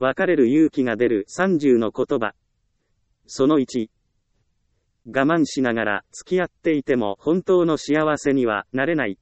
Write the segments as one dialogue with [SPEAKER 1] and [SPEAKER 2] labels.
[SPEAKER 1] 別れる勇気が出る30の言葉。その1。我慢しながら付き合っていても本当の幸せにはなれない。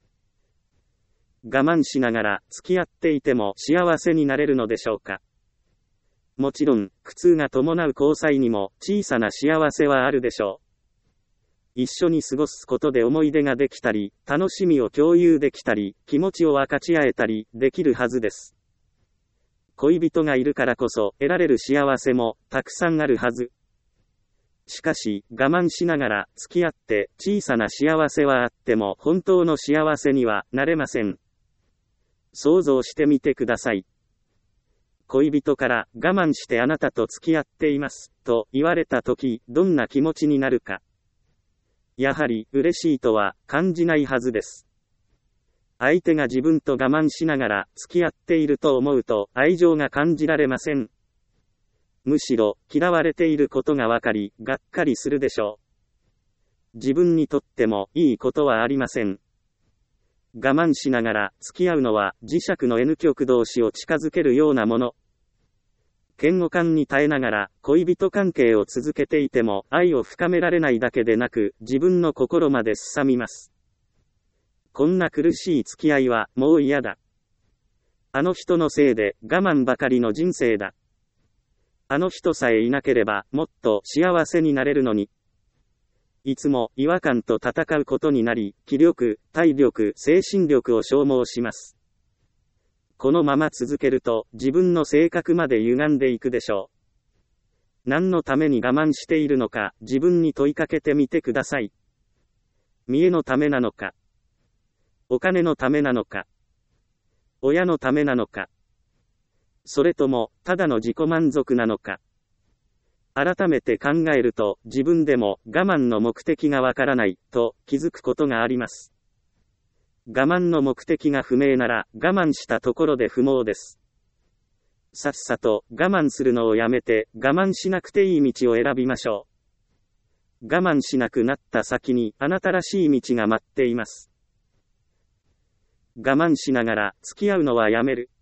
[SPEAKER 1] 我慢しながら付き合っていても幸せになれるのでしょうか。もちろん、苦痛が伴う交際にも小さな幸せはあるでしょう。一緒に過ごすことで思い出ができたり、楽しみを共有できたり、気持ちを分かち合えたり、できるはずです。恋人がいるからこそ得られる幸せもたくさんあるはず。しかし、我慢しながら付き合って小さな幸せはあっても本当の幸せにはなれません。想像してみてください。恋人から我慢してあなたと付き合っていますと言われたとき、どんな気持ちになるか。やはり嬉しいとは感じないはずです。相手が自分と我慢しながら付き合っていると思うと愛情が感じられません。むしろ嫌われていることがわかり、がっかりするでしょう。自分にとってもいいことはありません。我慢しながら付き合うのは磁石の N 極同士を近づけるようなもの。嫌悪感に耐えながら恋人関係を続けていても愛を深められないだけでなく自分の心まですさみます。こんな苦しい付き合いはもう嫌だ。あの人のせいで我慢ばかりの人生だ。あの人さえいなければもっと幸せになれるのに。いつも違和感と戦うことになり、気力、体力、精神力を消耗します。このまま続けると自分の性格まで歪んでいくでしょう。何のために我慢しているのか自分に問いかけてみてください。見栄のためなのか、お金のためなのか、親のためなのか、それともただの自己満足なのか。改めて考えると自分でも我慢の目的がわからないと気づくことがあります。我慢の目的が不明なら我慢したところで不毛です。さっさと我慢するのをやめて我慢しなくていい道を選びましょう。我慢しなくなった先にあなたらしい道が待っています。我慢しながら付き合うのはやめる。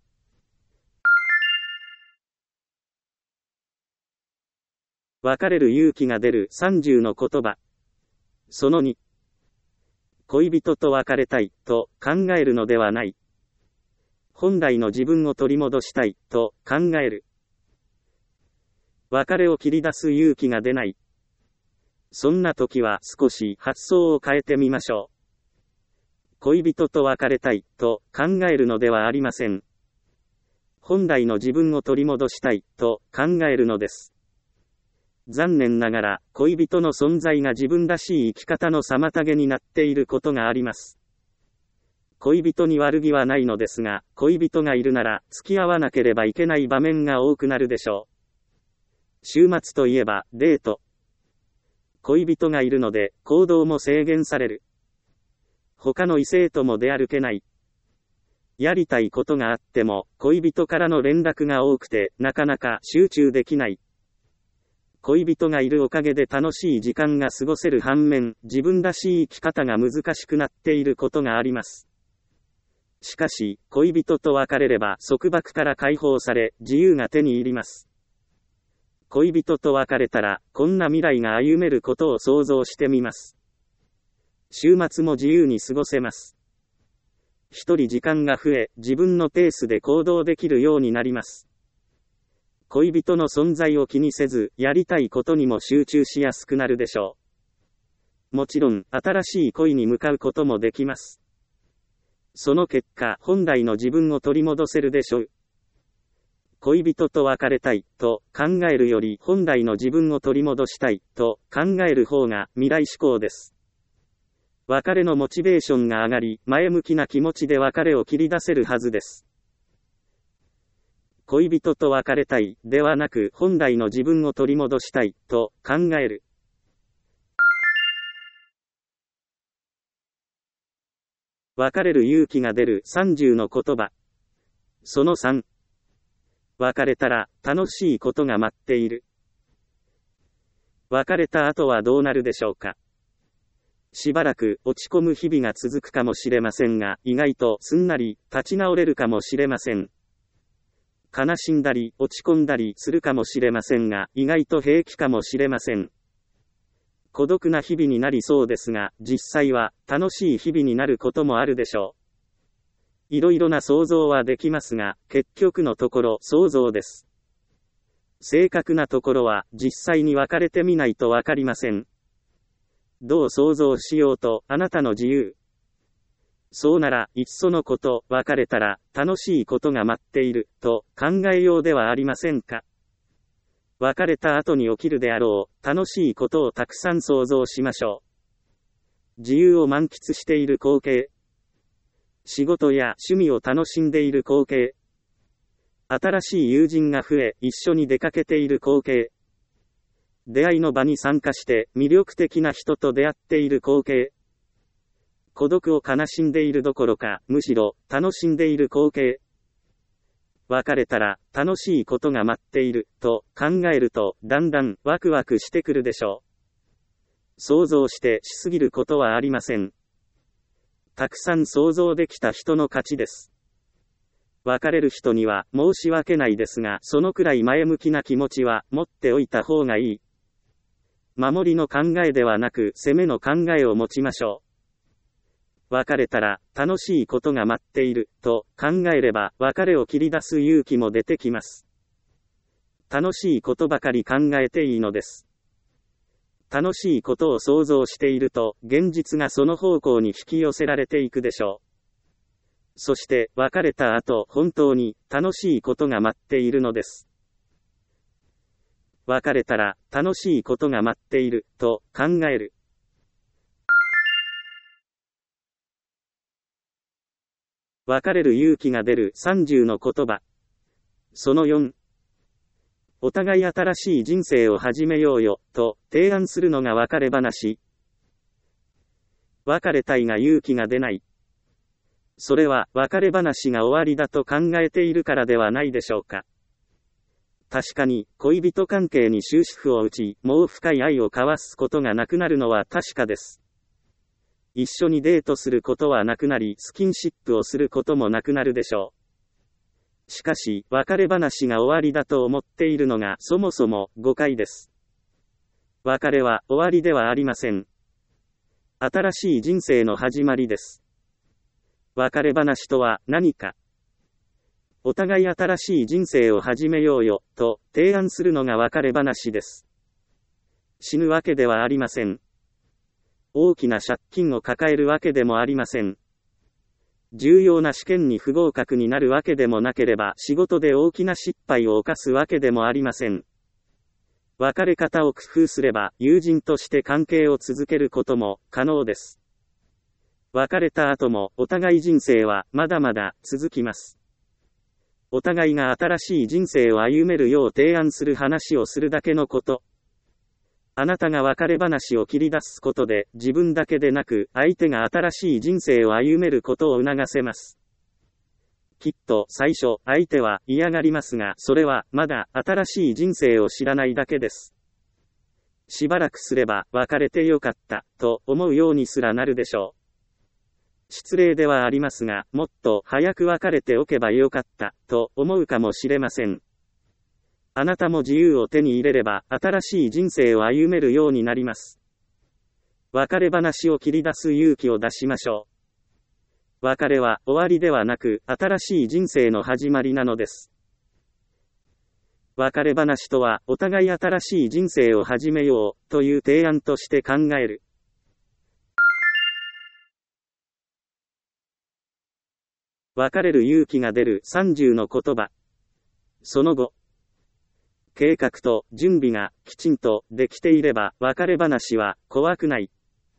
[SPEAKER 1] 別れる勇気が出る30の言葉。その2。恋人と別れたいと考えるのではない。本来の自分を取り戻したいと考える。別れを切り出す勇気が出ない。そんな時は少し発想を変えてみましょう。恋人と別れたいと考えるのではありません。本来の自分を取り戻したいと考えるのです。残念ながら恋人の存在が自分らしい生き方の妨げになっていることがあります。恋人に悪気はないのですが、恋人がいるなら付き合わなければいけない場面が多くなるでしょう。週末といえばデート。恋人がいるので行動も制限される。他の異性とも出歩けない。やりたいことがあっても恋人からの連絡が多くてなかなか集中できない。恋人がいるおかげで楽しい時間が過ごせる反面、自分らしい生き方が難しくなっていることがあります。しかし、恋人と別れれば束縛から解放され、自由が手に入ります。恋人と別れたら、こんな未来が歩めることを想像してみます。週末も自由に過ごせます。一人時間が増え、自分のペースで行動できるようになります。恋人の存在を気にせず、やりたいことにも集中しやすくなるでしょう。もちろん、新しい恋に向かうこともできます。その結果、本来の自分を取り戻せるでしょう。恋人と別れたいと考えるより、本来の自分を取り戻したいと考える方が未来志向です。別れのモチベーションが上がり、前向きな気持ちで別れを切り出せるはずです。恋人と別れたいではなく、本来の自分を取り戻したいと考える。別れる勇気が出る30の言葉。その3。別れたら楽しいことが待っている。別れた後はどうなるでしょうか。しばらく落ち込む日々が続くかもしれませんが、意外とすんなり立ち直れるかもしれません。 悲しんだり落ち込んだりするかもしれませんが、意外と平気かもしれません。孤独な日々になりそうですが、実際は楽しい日々になることもあるでしょう。いろいろな想像はできますが、結局のところ想像です。正確なところは実際に別れてみないとわかりません。どう想像しようとあなたの自由。そうなら、いっそのこと、別れたら楽しいことが待っていると考えようではありませんか。別れた後に起きるであろう楽しいことをたくさん想像しましょう。自由を満喫している光景。仕事や趣味を楽しんでいる光景。新しい友人が増え、一緒に出かけている光景。出会いの場に参加して魅力的な人と出会っている光景。孤独を悲しんでいるどころか、むしろ楽しんでいる光景。別れたら楽しいことが待っていると考えると、だんだんワクワクしてくるでしょう。想像してしすぎることはありません。たくさん想像できた人の勝ちです。別れる人には申し訳ないですが、そのくらい前向きな気持ちは持っておいた方がいい。守りの考えではなく攻めの考えを持ちましょう。別れたら楽しいことが待っていると考えれば、別れを切り出す勇気も出てきます。楽しいことばかり考えていいのです。楽しいことを想像していると、現実がその方向に引き寄せられていくでしょう。そして別れた後、本当に楽しいことが待っているのです。別れたら楽しいことが待っていると考える。別れる勇気が出る30の言葉。その4。お互い新しい人生を始めようよ、と提案するのが別れ話。別れたいが勇気が出ない。それは別れ話が終わりだと考えているからではないでしょうか。確かに、恋人関係に終止符を打ち、もう深い愛を交わすことがなくなるのは確かです。一緒にデートすることはなくなり、スキンシップをすることもなくなるでしょう。しかし、別れ話が終わりだと思っているのがそもそも誤解です。別れは終わりではありません。新しい人生の始まりです。別れ話とは何か。お互い新しい人生を始めようよ、と提案するのが別れ話です。死ぬわけではありません。大きな借金を抱えるわけでもありません。重要な試験に不合格になるわけでもなければ、仕事で大きな失敗を犯すわけでもありません。別れ方を工夫すれば、友人として関係を続けることも可能です。別れた後も、お互い人生はまだまだ続きます。お互いが新しい人生を歩めるよう提案する話をするだけのこと。あなたが別れ話を切り出すことで、自分だけでなく、相手が新しい人生を歩めることを促せます。きっと最初、相手は嫌がりますが、それはまだ新しい人生を知らないだけです。しばらくすれば、別れてよかった、と思うようにすらなるでしょう。失礼ではありますが、もっと早く別れておけばよかった、と思うかもしれません。あなたも自由を手に入れれば、新しい人生を歩めるようになります。別れ話を切り出す勇気を出しましょう。別れは終わりではなく、新しい人生の始まりなのです。別れ話とは、お互い新しい人生を始めよう、という提案として考える。別れる勇気が出る30の言葉。その後。計画と準備がきちんとできていれば、別れ話は怖くない。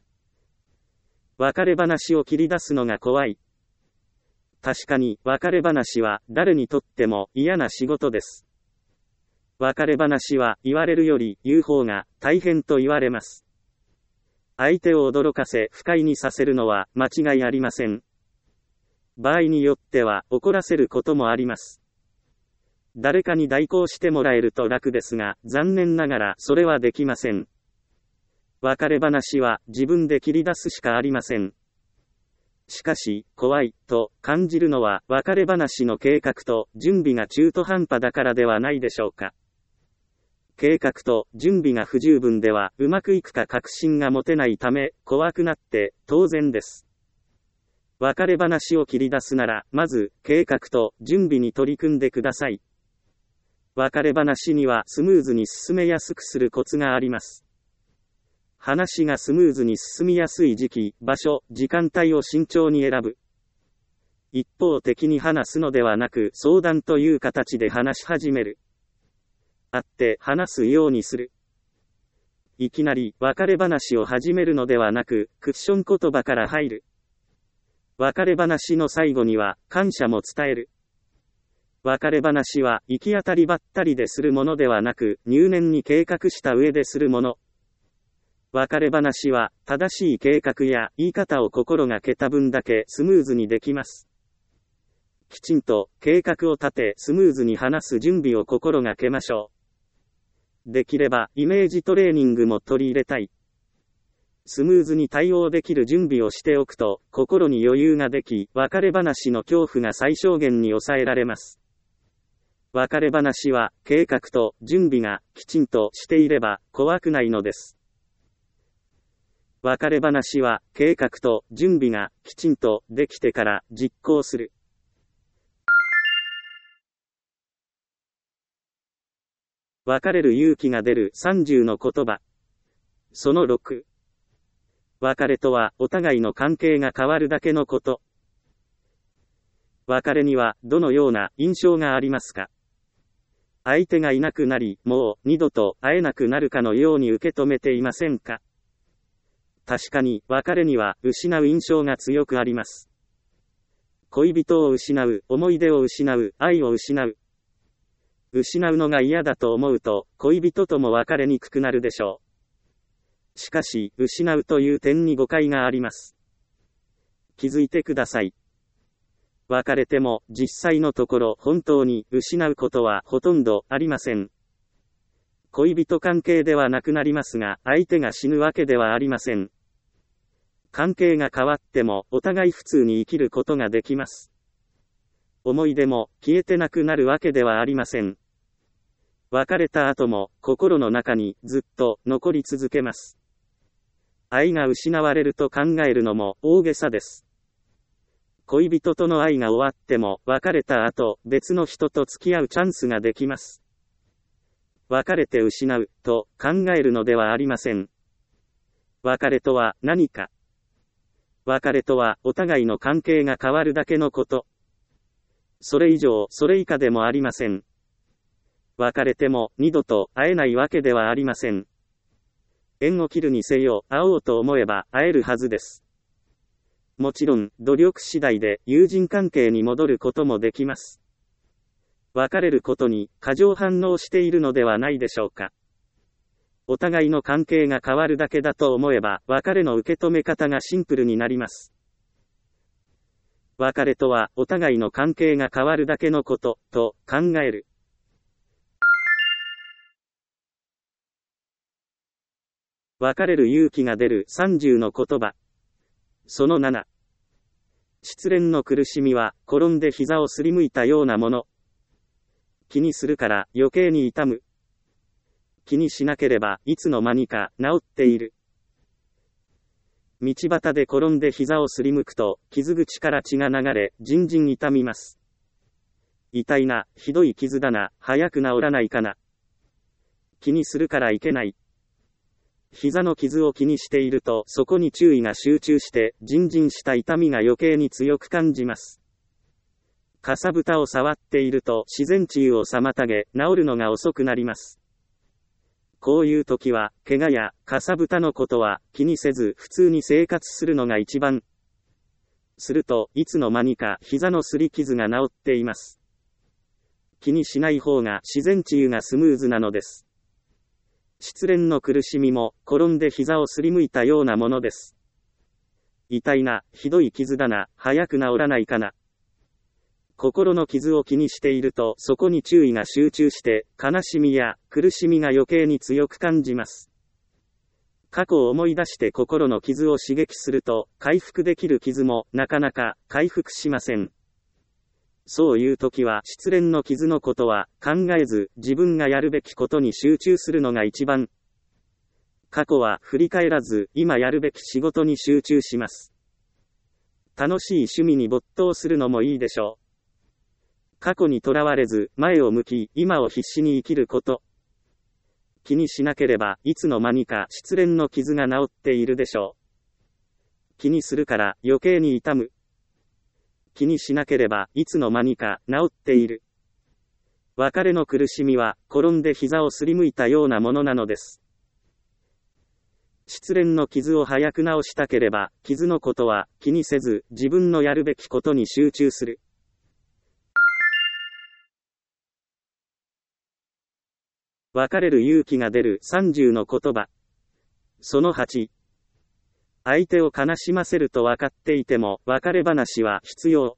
[SPEAKER 1] 別れ話を切り出すのが怖い。確かに、別れ話は誰にとっても嫌な仕事です。別れ話は言われるより言う方が大変と言われます。相手を驚かせ不快にさせるのは間違いありません。場合によっては怒らせることもあります。誰かに代行してもらえると楽ですが、残念ながらそれはできません。別れ話は自分で切り出すしかありません。 しかし、怖い、と感じるのは、別れ話の計画と準備が中途半端だからではないでしょうか。計画と準備が不十分では、うまくいくか確信が持てないため、怖くなって、当然です。別れ話を切り出すなら、まず、計画と準備に取り組んでください。別れ話にはスムーズに進めやすくするコツがあります。話がスムーズに進みやすい時期、場所、時間帯を慎重に選ぶ。一方的に話すのではなく、相談という形で話し始める。会って話すようにする。いきなり別れ話を始めるのではなく、クッション言葉から入る。別れ話の最後には感謝も伝える。別れ話は行き当たりばったりでするものではなく、入念に計画した上でするもの。別れ話は正しい計画や言い方を心がけた分だけスムーズにできます。きちんと計画を立てスムーズに話す準備を心がけましょう。できればイメージトレーニングも取り入れたい。スムーズに対応できる準備をしておくと心に余裕ができ、別れ話の恐怖が最小限に抑えられます。別れ話は計画と準備がきちんとしていれば怖くないのです。別れ話は計画と準備がきちんとできてから実行する。別れる勇気が出る30の言葉。その6。別れとはお互いの関係が変わるだけのこと。別れにはどのような印象がありますか？相手がいなくなり、もう二度と会えなくなるかのように受け止めていませんか？確かに、別れには失う印象が強くあります。恋人を失う、思い出を失う、愛を失う。失うのが嫌だと思うと、恋人とも別れにくくなるでしょう。しかし、失うという点に誤解があります。気づいてください。別れても、実際のところ本当に失うことはほとんどありません。恋人関係ではなくなりますが、相手が死ぬわけではありません。関係が変わっても、お互い普通に生きることができます。思い出も消えてなくなるわけではありません。別れた後も、心の中にずっと残り続けます。愛が失われると考えるのも大げさです。恋人との愛が終わっても、別れた後、別の人と付き合うチャンスができます。別れて失う、と考えるのではありません。別れとは何か。別れとは、お互いの関係が変わるだけのこと。それ以上、それ以下でもありません。別れても、二度と会えないわけではありません。縁を切るにせよ、会おうと思えば、会えるはずです。もちろん、努力次第で、友人関係に戻ることもできます。別れることに、過剰反応しているのではないでしょうか。お互いの関係が変わるだけだと思えば、別れの受け止め方がシンプルになります。別れとは、お互いの関係が変わるだけのこと、と考える。別れる勇気が出る30の言葉。その7。失恋の苦しみは、転んで膝をすりむいたようなもの。気にするから余計に痛む。気にしなければいつの間にか治っている。道端で転んで膝をすりむくと傷口から血が流れ、じんじん痛みます。痛いな、ひどい傷だな、早く治らないかな。気にするからいけない。膝の傷を気にしているとそこに注意が集中してじんじんした痛みが余計に強く感じます。かさぶたを触っていると自然治癒を妨げ、治るのが遅くなります。こういう時は、怪我やかさぶたのことは気にせず普通に生活するのが一番。すると、いつの間にか膝の擦り傷が治っています。気にしない方が自然治癒がスムーズなのです。失恋の苦しみも、転んで膝をすりむいたようなものです。痛いな、ひどい傷だな、早く治らないかな。心の傷を気にしていると、そこに注意が集中して、悲しみや苦しみが余計に強く感じます。 過去を思い出して心の傷を刺激すると、回復できる傷も、なかなか、回復しません。そういう時は、失恋の傷のことは、考えず、自分がやるべきことに集中するのが一番。過去は、振り返らず、今やるべき仕事に集中します。楽しい趣味に没頭するのもいいでしょう。過去にとらわれず、前を向き、今を必死に生きること。気にしなければ、いつの間にか失恋の傷が治っているでしょう。気にするから余計に痛む。気にしなければ、いつの間にか治っている。別れの苦しみは、転んで膝をすりむいたようなものなのです。失恋の傷を早く治したければ、傷のことは気にせず、自分のやるべきことに集中する。別れる勇気が出る30の言葉。その8。相手を悲しませると分かっていても、別れ話は必要。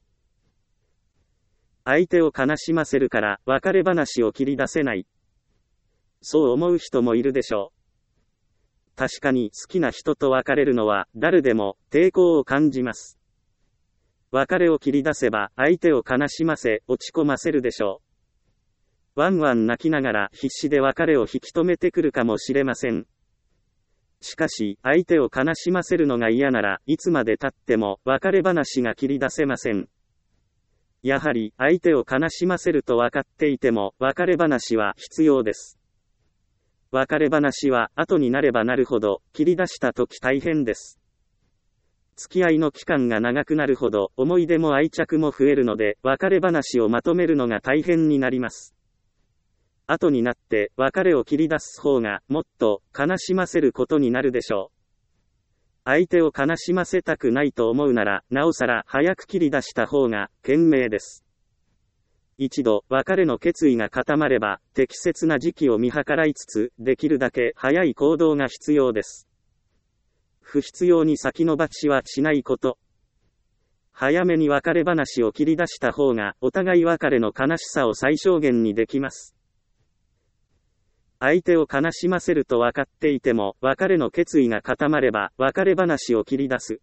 [SPEAKER 1] 相手を悲しませるから、別れ話を切り出せない。そう思う人もいるでしょう。確かに好きな人と別れるのは、誰でも抵抗を感じます。別れを切り出せば、相手を悲しませ、落ち込ませるでしょう。ワンワン泣きながら必死で別れを引き止めてくるかもしれません。しかし、相手を悲しませるのが嫌なら、いつまで経っても別れ話が切り出せません。やはり、相手を悲しませると分かっていても、別れ話は必要です。別れ話は、後になればなるほど、切り出した時大変です。付き合いの期間が長くなるほど、思い出も愛着も増えるので、別れ話をまとめるのが大変になります。後になって別れを切り出す方がもっと悲しませることになるでしょう。相手を悲しませたくないと思うなら、なおさら早く切り出した方が賢明です。一度別れの決意が固まれば、適切な時期を見計らいつつ、できるだけ早い行動が必要です。不必要に先延ばしはしないこと。早めに別れ話を切り出した方が、お互い別れの悲しさを最小限にできます。相手を悲しませると分かっていても、別れの決意が固まれば、別れ話を切り出す。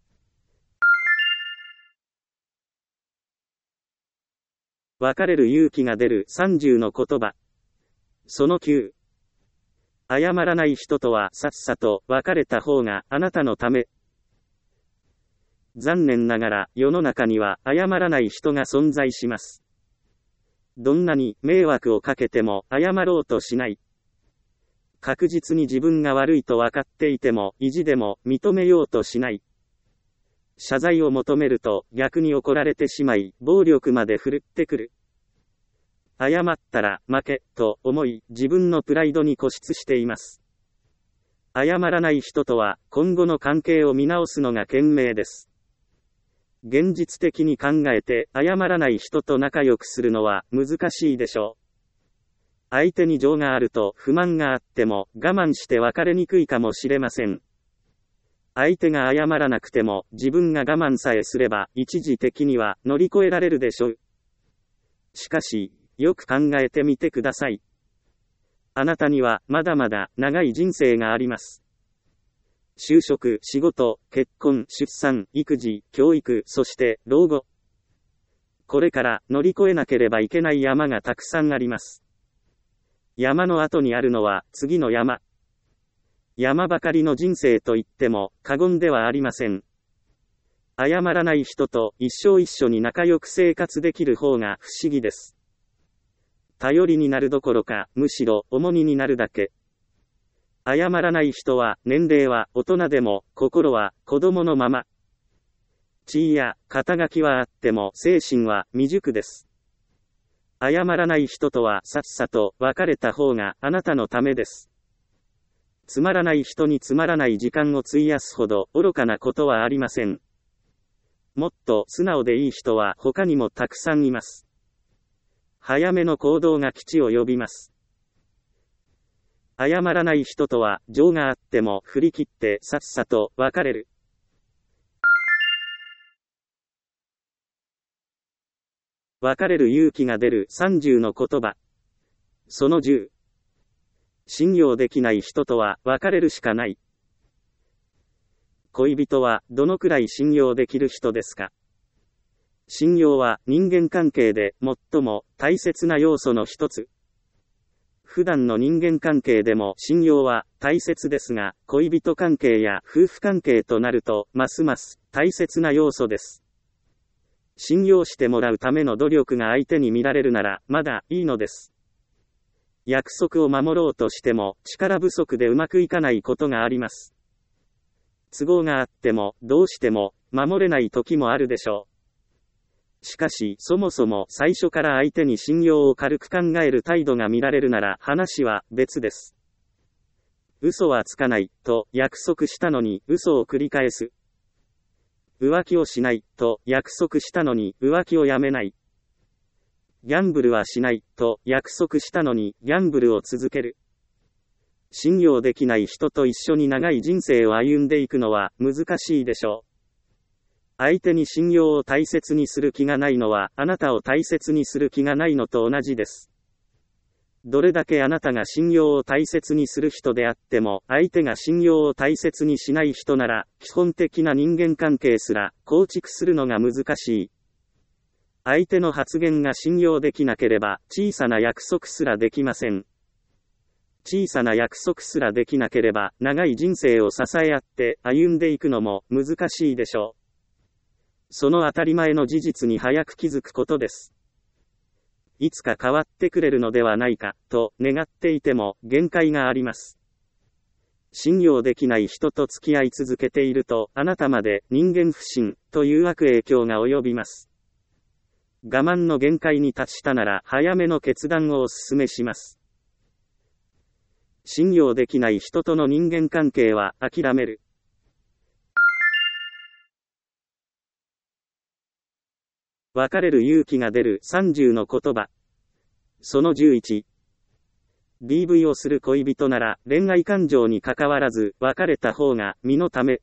[SPEAKER 1] 別れる勇気が出る30の言葉。その9。謝らない人とはさっさと別れた方があなたのため。残念ながら世の中には謝らない人が存在します。どんなに迷惑をかけても謝ろうとしない。確実に自分が悪いと分かっていても意地でも認めようとしない。謝罪を求めると逆に怒られてしまい暴力まで振るってくる。謝ったら負けと思い自分のプライドに固執しています。謝らない人とは今後の関係を見直すのが賢明です。現実的に考えて謝らない人と仲良くするのは難しいでしょう。相手に情があると不満があっても我慢して別れにくいかもしれません。相手が謝らなくても自分が我慢さえすれば一時的には乗り越えられるでしょう。しかし、よく考えてみてください。あなたにはまだまだ長い人生があります。就職、仕事、結婚、出産、育児、教育、そして老後。これから乗り越えなければいけない山がたくさんあります。山の後にあるのは次の山。山ばかりの人生と言っても過言ではありません。謝らない人と一生一緒に仲良く生活できる方が不思議です。頼りになるどころか、むしろ重荷になるだけ。謝らない人は年齢は大人でも心は子供のまま。地位や肩書きはあっても精神は未熟です。謝らない人とはさっさと別れた方があなたのためです。つまらない人につまらない時間を費やすほど愚かなことはありません。もっと素直でいい人は他にもたくさんいます。早めの行動が吉を呼びます。謝らない人とは情があっても振り切ってさっさと別れる。別れる勇気が出る30の言葉。その10。信用できない人とは別れるしかない。 恋人はどのくらい信用できる人ですか？信用は人間関係で最も大切な要素の一つ。普段の人間関係でも信用は大切ですが、恋人関係や夫婦関係となると、ますます大切な要素です。信用してもらうための努力が相手に見られるなら、まだいいのです。約束を守ろうとしても、力不足でうまくいかないことがあります。都合があっても、どうしても守れない時もあるでしょう。しかし、そもそも最初から相手に信用を軽く考える態度が見られるなら話は別です。嘘はつかないと約束したのに嘘を繰り返す。浮気をしないと約束したのに浮気をやめない。ギャンブルはしないと約束したのにギャンブルを続ける。信用できない人と一緒に長い人生を歩んでいくのは難しいでしょう。相手に信用を大切にする気がないのは、あなたを大切にする気がないのと同じです。どれだけあなたが信用を大切にする人であっても、相手が信用を大切にしない人なら、基本的な人間関係すら構築するのが難しい。相手の発言が信用できなければ、小さな約束すらできません。小さな約束すらできなければ、長い人生を支え合って歩んでいくのも難しいでしょう。その当たり前の事実に早く気づくことです。いつか変わってくれるのではないか、と願っていても限界があります。信用できない人と付き合い続けていると、あなたまで人間不信という悪影響が及びます。我慢の限界に達したなら早めの決断をお勧めします。信用できない人との人間関係は諦める。別れる勇気が出る30の言葉。その11。DV をする恋人なら恋愛感情に関わらず別れた方が身のため。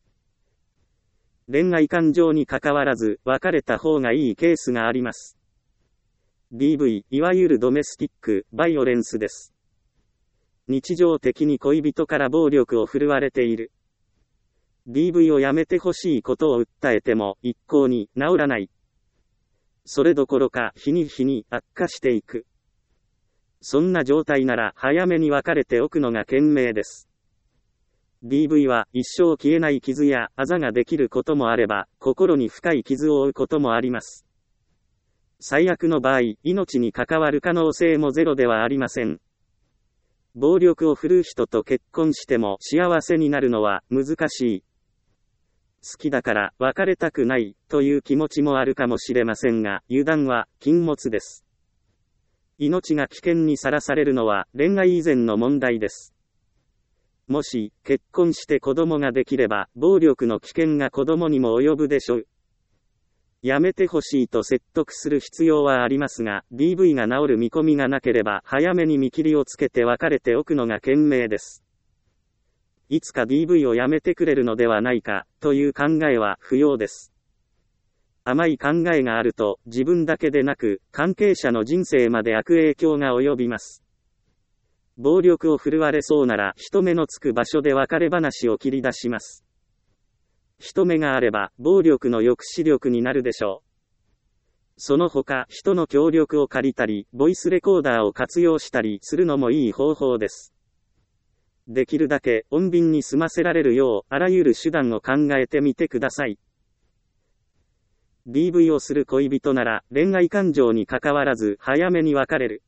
[SPEAKER 1] 恋愛感情に関わらず別れた方がいいケースがあります。DV、いわゆるドメスティックバイオレンスです。日常的に恋人から暴力を振るわれている。DV をやめてほしいことを訴えても一向に治らない。それどころか日に日に悪化していく。そんな状態なら早めに別れておくのが賢明です。DV は一生消えない傷やあざができることもあれば、心に深い傷を負うこともあります。最悪の場合、命に関わる可能性もゼロではありません。暴力を振るう人と結婚しても幸せになるのは難しい。好きだから別れたくないという気持ちもあるかもしれませんが、油断は禁物です。命が危険にさらされるのは恋愛以前の問題です。もし結婚して子供ができれば、暴力の危険が子供にも及ぶでしょう。やめてほしいと説得する必要はありますが、DV が治る見込みがなければ早めに見切りをつけて別れておくのが賢明です。いつか DV をやめてくれるのではないか、という考えは不要です。甘い考えがあると、自分だけでなく、関係者の人生まで悪影響が及びます。暴力を振るわれそうなら、人目のつく場所で別れ話を切り出します。人目があれば、暴力の抑止力になるでしょう。その他、人の協力を借りたり、ボイスレコーダーを活用したりするのもいい方法です。できるだけ穏便に済ませられるよう、あらゆる手段を考えてみてください。DV をする恋人なら、恋愛感情に関わらず早めに別れる。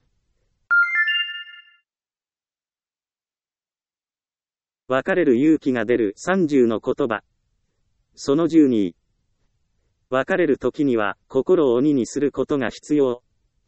[SPEAKER 1] 別れる勇気が出る30の言葉。その12。別れる時には、心を鬼にすることが必要。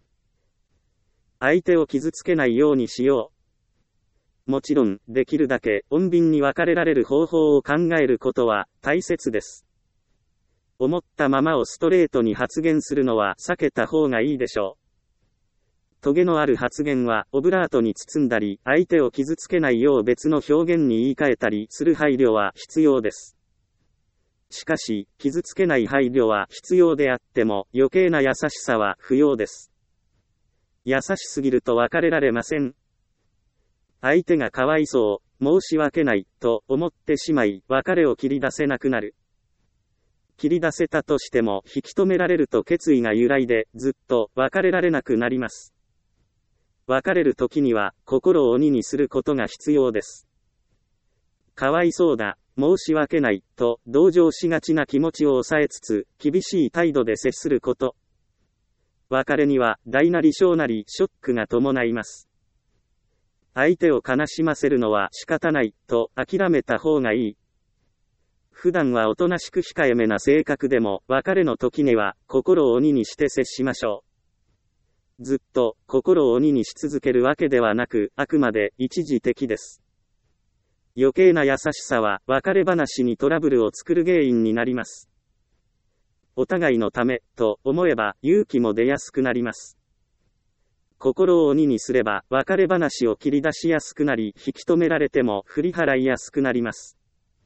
[SPEAKER 1] 相手を傷つけないようにしよう。もちろん、できるだけ穏便に別れられる方法を考えることは大切です。思ったままをストレートに発言するのは避けた方がいいでしょう。トゲのある発言はオブラートに包んだり、相手を傷つけないよう別の表現に言い換えたりする配慮は必要です。しかし、傷つけない配慮は必要であっても、余計な優しさは不要です。優しすぎると別れられません。相手がかわいそう申し訳ない、と思ってしまい、別れを切り出せなくなる。切り出せたとしても、引き止められると決意が揺らいで、ずっと別れられなくなります。別れる時には、心を鬼にすることが必要です。かわいそうだ、申し訳ない、と同情しがちな気持ちを抑えつつ、厳しい態度で接すること。別れには、大なり小なりショックが伴います。相手を悲しませるのは仕方ない、と諦めた方がいい。普段はおとなしく控えめな性格でも、別れの時には、心を鬼にして接しましょう。ずっと、心を鬼にし続けるわけではなく、あくまで一時的です。余計な優しさは、別れ話にトラブルを作る原因になります。お互いのため、と思えば、勇気も出やすくなります。心を鬼にすれば、別れ話を切り出しやすくなり、引き止められても振り払いやすくなります。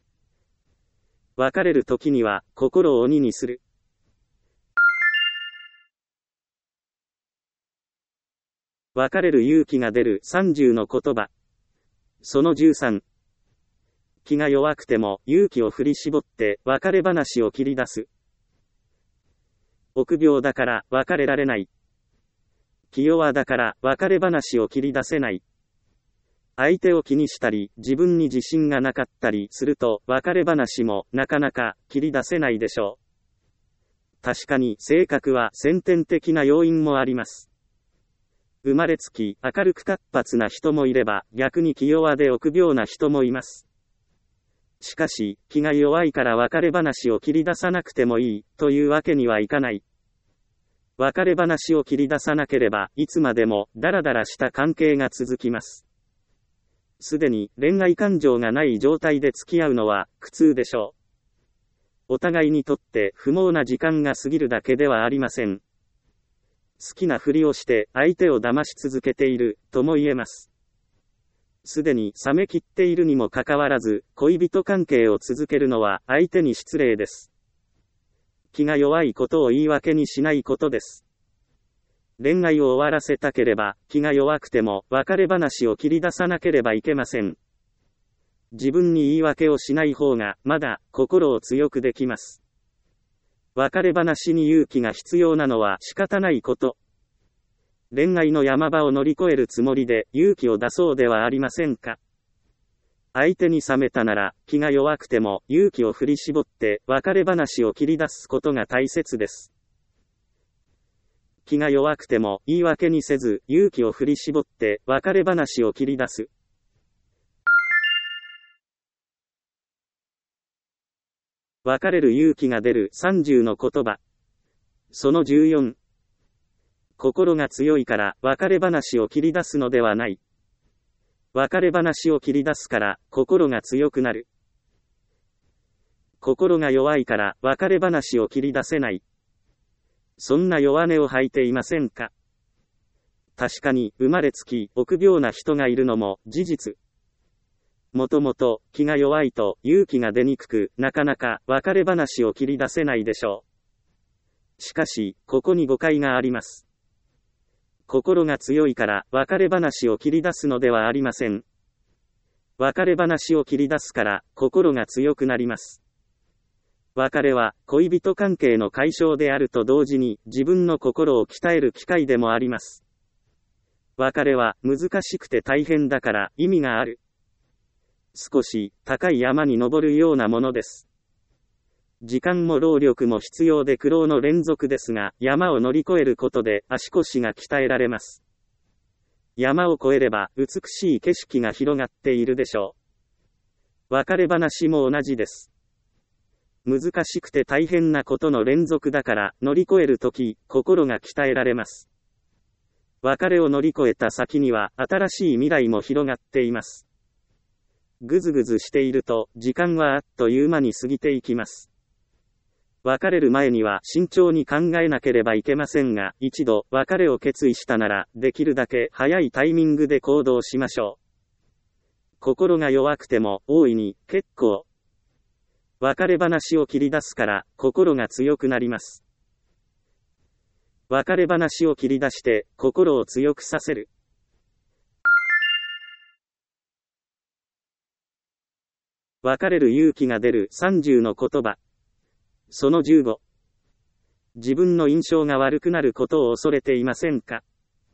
[SPEAKER 1] 別れる時には、心を鬼にする。別れる勇気が出る30の言葉。その13。気が弱くても勇気を振り絞って別れ話を切り出す。臆病だから別れられない。気弱だから別れ話を切り出せない。相手を気にしたり自分に自信がなかったりすると別れ話もなかなか切り出せないでしょう。確かに性格は先天的な要因もあります。生まれつき明るく活発な人もいれば逆に気弱で臆病な人もいます。しかし、気が弱いから別れ話を切り出さなくてもいい、というわけにはいかない。別れ話を切り出さなければ、いつまでも、ダラダラした関係が続きます。すでに、恋愛感情がない状態で付き合うのは、苦痛でしょう。お互いにとって、不毛な時間が過ぎるだけではありません。好きなふりをして、相手を騙し続けている、とも言えます。すでに冷め切っているにもかかわらず、恋人関係を続けるのは相手に失礼です。気が弱いことを言い訳にしないことです。恋愛を終わらせたければ、気が弱くても別れ話を切り出さなければいけません。自分に言い訳をしない方が、まだ心を強くできます。別れ話に勇気が必要なのは仕方ないこと。恋愛の山場を乗り越えるつもりで勇気を出そうではありませんか。相手に冷めたなら気が弱くても勇気を振り絞って別れ話を切り出すことが大切です。気が弱くても言い訳にせず勇気を振り絞って別れ話を切り出す。別れる勇気が出る30の言葉。その14。心が強いから別れ話を切り出すのではない。別れ話を切り出すから心が強くなる。心が弱いから別れ話を切り出せない。そんな弱音を吐いていませんか。確かに生まれつき臆病な人がいるのも事実。もともと気が弱いと勇気が出にくく、なかなか別れ話を切り出せないでしょう。しかし、ここに誤解があります。心が強いから別れ話を切り出すのではありません。別れ話を切り出すから心が強くなります。別れは恋人関係の解消であると同時に自分の心を鍛える機会でもあります。別れは難しくて大変だから意味がある。少し高い山に登るようなものです。時間も労力も必要で苦労の連続ですが、山を乗り越えることで足腰が鍛えられます。山を越えれば美しい景色が広がっているでしょう。別れ話も同じです。難しくて大変なことの連続だから乗り越えるとき、心が鍛えられます。別れを乗り越えた先には新しい未来も広がっています。ぐずぐずしていると時間はあっという間に過ぎていきます。別れる前には慎重に考えなければいけませんが、一度別れを決意したなら、できるだけ早いタイミングで行動しましょう。心が弱くても大いに結構。別れ話を切り出すから心が強くなります。別れ話を切り出して心を強くさせる。 別れる勇気が出る30の言葉。その15。自分の印象が悪くなることを恐れていませんか？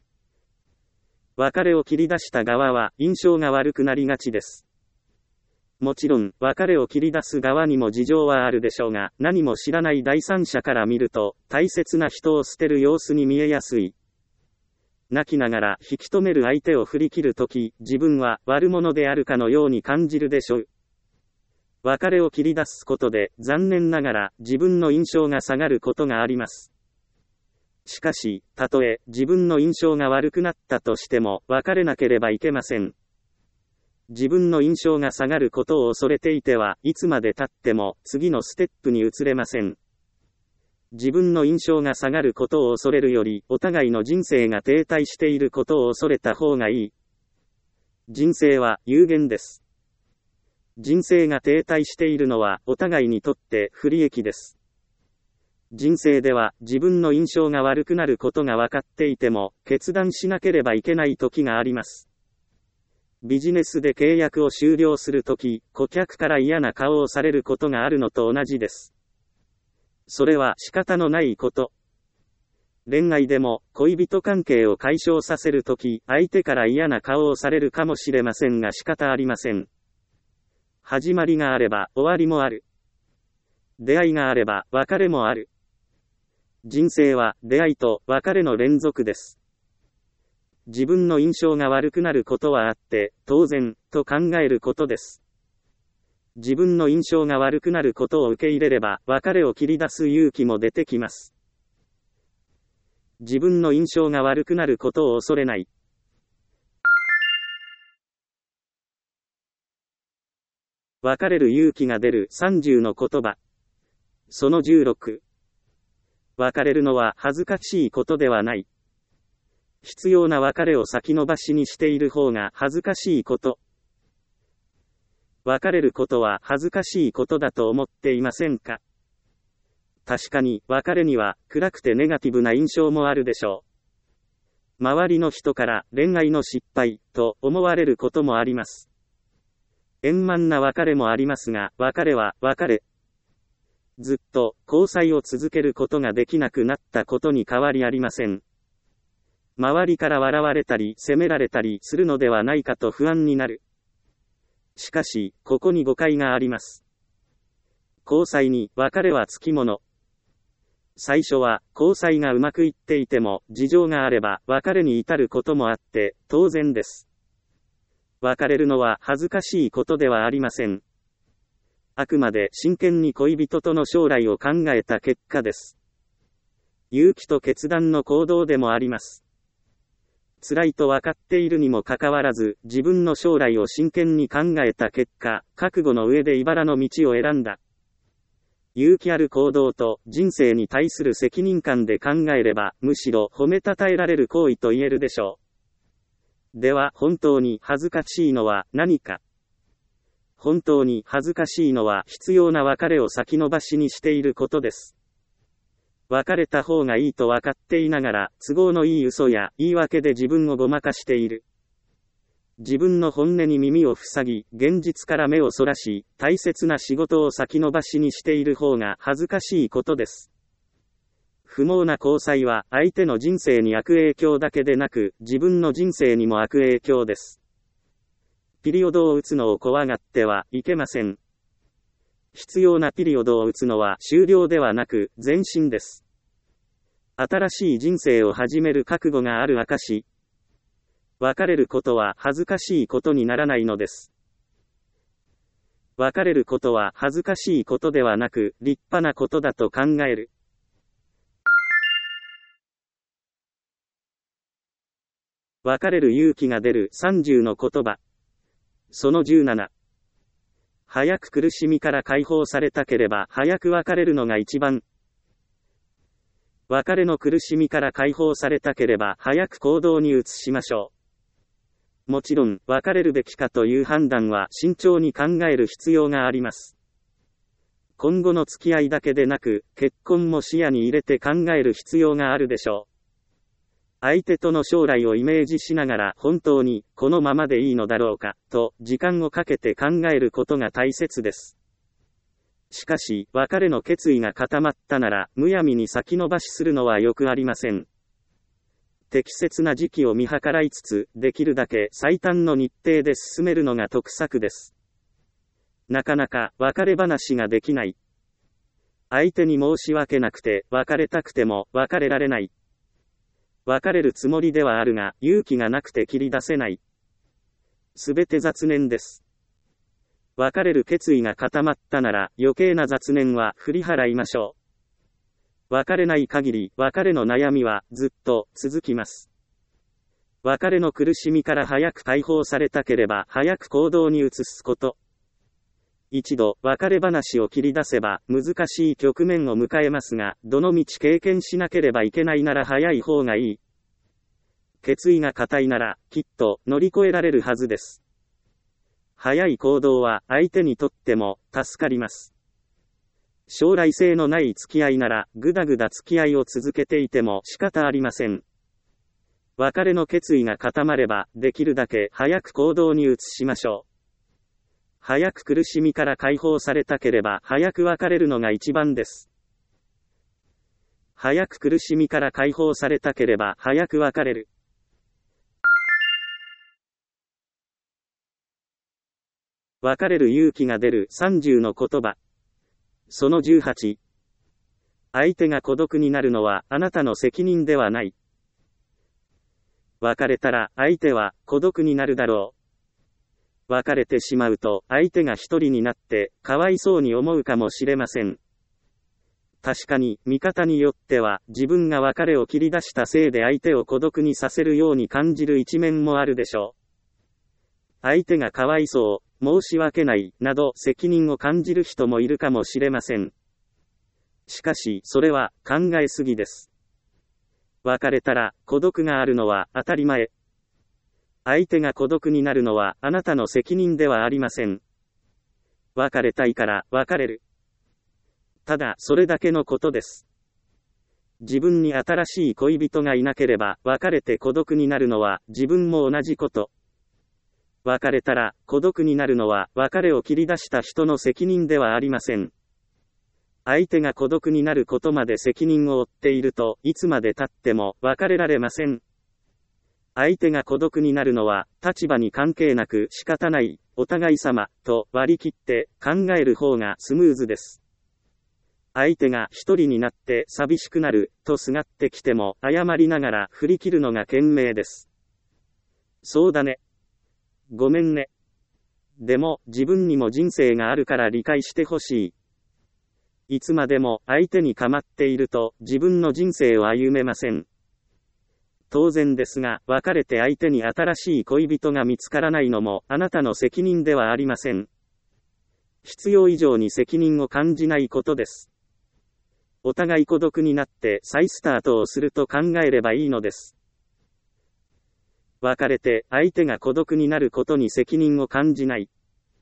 [SPEAKER 1] 別れを切り出した側は印象が悪くなりがちです。もちろん、別れを切り出す側にも事情はあるでしょうが、何も知らない第三者から見ると、大切な人を捨てる様子に見えやすい。泣きながら引き止める相手を振り切るとき、自分は悪者であるかのように感じるでしょう。別れを切り出すことで、残念ながら自分の印象が下がることがあります。しかし、たとえ自分の印象が悪くなったとしても、別れなければいけません。自分の印象が下がることを恐れていては、いつまで経っても次のステップに移れません。自分の印象が下がることを恐れるより、お互いの人生が停滞していることを恐れた方がいい。人生は有限です。人生が停滞しているのは、お互いにとって不利益です。人生では、自分の印象が悪くなることが分かっていても、決断しなければいけない時があります。ビジネスで契約を終了するとき、顧客から嫌な顔をされることがあるのと同じです。それは仕方のないこと。恋愛でも、恋人関係を解消させるとき、相手から嫌な顔をされるかもしれませんが仕方ありません。始まりがあれば、終わりもある。出会いがあれば、別れもある。人生は、出会いと別れの連続です。自分の印象が悪くなることはあって、当然、と考えることです。自分の印象が悪くなることを受け入れれば、別れを切り出す勇気も出てきます。自分の印象が悪くなることを恐れない。別れる勇気が出る30の言葉。その16。別れるのは恥ずかしいことではない。必要な別れを先延ばしにしている方が恥ずかしいこと。別れることは恥ずかしいことだと思っていませんか？確かに、別れには暗くてネガティブな印象もあるでしょう。周りの人から恋愛の失敗と思われることもあります。円満な別れもありますが、別れは別れ。ずっと交際を続けることができなくなったことに変わりありません。周りから笑われたり責められたりするのではないかと不安になる。しかし、ここに誤解があります。交際に別れはつきもの。最初は交際がうまくいっていても事情があれば別れに至ることもあって当然です。別れるのは恥ずかしいことではありません。あくまで真剣に恋人との将来を考えた結果です。勇気と決断の行動でもあります。辛いと分かっているにもかかわらず、自分の将来を真剣に考えた結果、覚悟の上で茨の道を選んだ。勇気ある行動と人生に対する責任感で考えれば、むしろ褒めたたえられる行為と言えるでしょう。では、本当に恥ずかしいのは何か？本当に恥ずかしいのは必要な別れを先延ばしにしていることです。別れた方がいいと分かっていながら、都合のいい嘘や言い訳で自分をごまかしている。自分の本音に耳を塞ぎ、現実から目をそらし、大切な仕事を先延ばしにしている方が恥ずかしいことです。不毛な交際は相手の人生に悪影響だけでなく、自分の人生にも悪影響です。ピリオドを打つのを怖がってはいけません。必要なピリオドを打つのは終了ではなく前進です。新しい人生を始める覚悟がある証。別れることは恥ずかしいことにならないのです。別れることは恥ずかしいことではなく立派なことだと考える。別れる勇気が出る30の言葉。その17。早く苦しみから解放されたければ早く別れるのが一番。別れの苦しみから解放されたければ早く行動に移しましょう。もちろん、別れるべきかという判断は慎重に考える必要があります。今後の付き合いだけでなく、結婚も視野に入れて考える必要があるでしょ相手との将来をイメージしながら本当にこのままでいいのだろうかと時間をかけて考えることが大切です。しかし、別れの決意が固まったならむやみに先延ばしするのはよくありません。適切な時期を見計らいつつ、できるだけ最短の日程で進めるのが得策です。なかなか別れ話ができない。相手に申し訳なくて別れたくても別れられない。別れるつもりではあるが勇気がなくて切り出せない。すべて雑念です。別れる決意が固まったなら余計な雑念は振り払いましょう。別れない限り別れの悩みはずっと続きます。別れの苦しみから早く解放されたければ早く行動に移すこと。一度別れ話を切り出せば難しい局面を迎えますが、どの道経験しなければいけないなら早い方がいい。決意が固いならきっと乗り越えられるはずです。早い行動は相手にとっても助かります。将来性のない付き合いならぐだぐだ付き合いを続けていても仕方ありません。別れの決意が固まればできるだけ早く行動に移しましょう。早く苦しみから解放されたければ早く別れるのが一番です。早く苦しみから解放されたければ早く別れる。別れる勇気が出る30の言葉。その18。相手が孤独になるのはあなたの責任ではない。別れたら相手は孤独になるだろう。別れてしまうと相手が一人になってかわいそうに思うかもしれません。確かに見方によっては自分が別れを切り出したせいで相手を孤独にさせるように感じる一面もあるでしょう。相手がかわいそう、申し訳ないなど責任を感じる人もいるかもしれません。しかしそれは考えすぎです。別れたら孤独があるのは当たり前。相手が孤独になるのはあなたの責任ではありません。別れたいから別れる。ただそれだけのことです。自分に新しい恋人がいなければ別れて孤独になるのは自分も同じこと。別れたら孤独になるのは別れを切り出した人の責任ではありません。相手が孤独になることまで責任を負っているといつまで経っても別れられません。相手が孤独になるのは立場に関係なく仕方ない、お互い様と割り切って考える方がスムーズです。相手が一人になって寂しくなるとすがってきても謝りながら振り切るのが賢明です。そうだね。ごめんね。でも自分にも人生があるから理解してほしい。いつまでも相手に構っていると自分の人生を歩めません。当然ですが、別れて相手に新しい恋人が見つからないのもあなたの責任ではありません。必要以上に責任を感じないことです。お互い孤独になって再スタートをすると考えればいいのです。別れて相手が孤独になることに責任を感じない。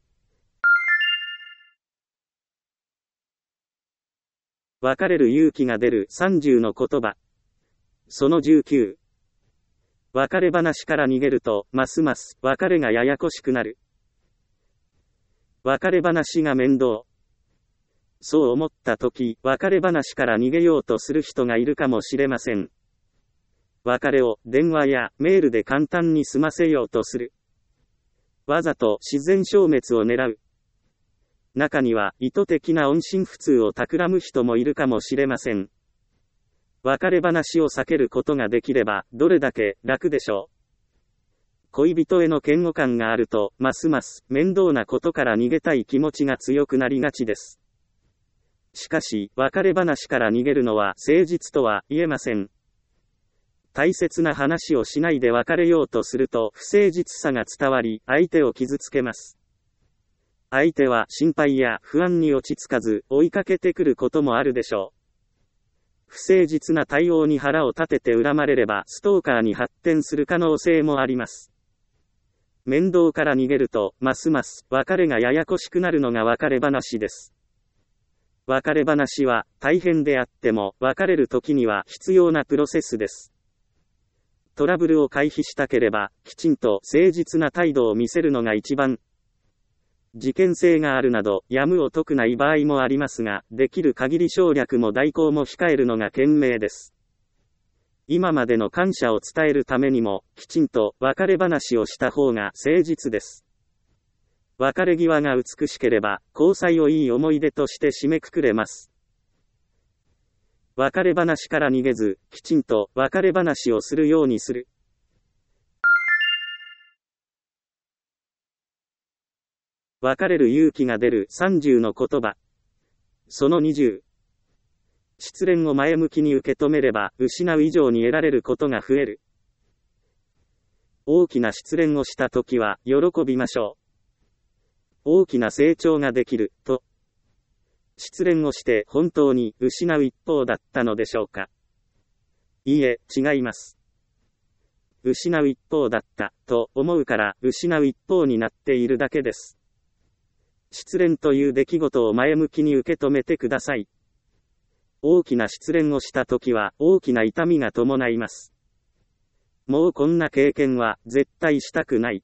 [SPEAKER 1] 別れる勇気が出る30の言葉。その19。別れ話から逃げると、ますます別れがややこしくなる。別れ話が面倒。そう思ったとき、別れ話から逃げようとする人がいるかもしれません。別れを電話やメールで簡単に済ませようとする。わざと自然消滅を狙う。中には意図的な音信不通を企む人もいるかもしれません。別れ話を避けることができればどれだけ楽でしょう。恋人への嫌悪感があるとますます面倒なことから逃げたい気持ちが強くなりがちです。しかし別れ話から逃げるのは誠実とは言えません。大切な話をしないで別れようとすると不誠実さが伝わり相手を傷つけます。相手は心配や不安に落ち着かず追いかけてくることもあるでしょう。不誠実な対応に腹を立てて恨まれればストーカーに発展する可能性もあります。面倒から逃げるとますます別れがややこしくなるのが別れ話です。別れ話は大変であっても別れる時には必要なプロセスです。 トラブルを回避したければ、きちんと誠実な態度を見せるのが一番。事件性があるなど、やむを得ない場合もありますが、できる限り省略も代行も控えるのが賢明です。今までの感謝を伝えるためにも、きちんと別れ話をした方が誠実です。別れ際が美しければ、交際をいい思い出として締めくくれます。別れ話から逃げず、きちんと別れ話をするようにする。別れる勇気が出る30の言葉。その20。失恋を前向きに受け止めれば、失う以上に得られることが増える。大きな失恋をしたときは、喜びましょう。大きな成長ができる、と。失恋をして本当に失う一方だったのでしょうか。いいえ、違います。失う一方だった、と思うから、失う一方になっているだけです。失恋という出来事を前向きに受け止めてください。大きな失恋をしたときは、大きな痛みが伴います。もうこんな経験は、絶対したくない。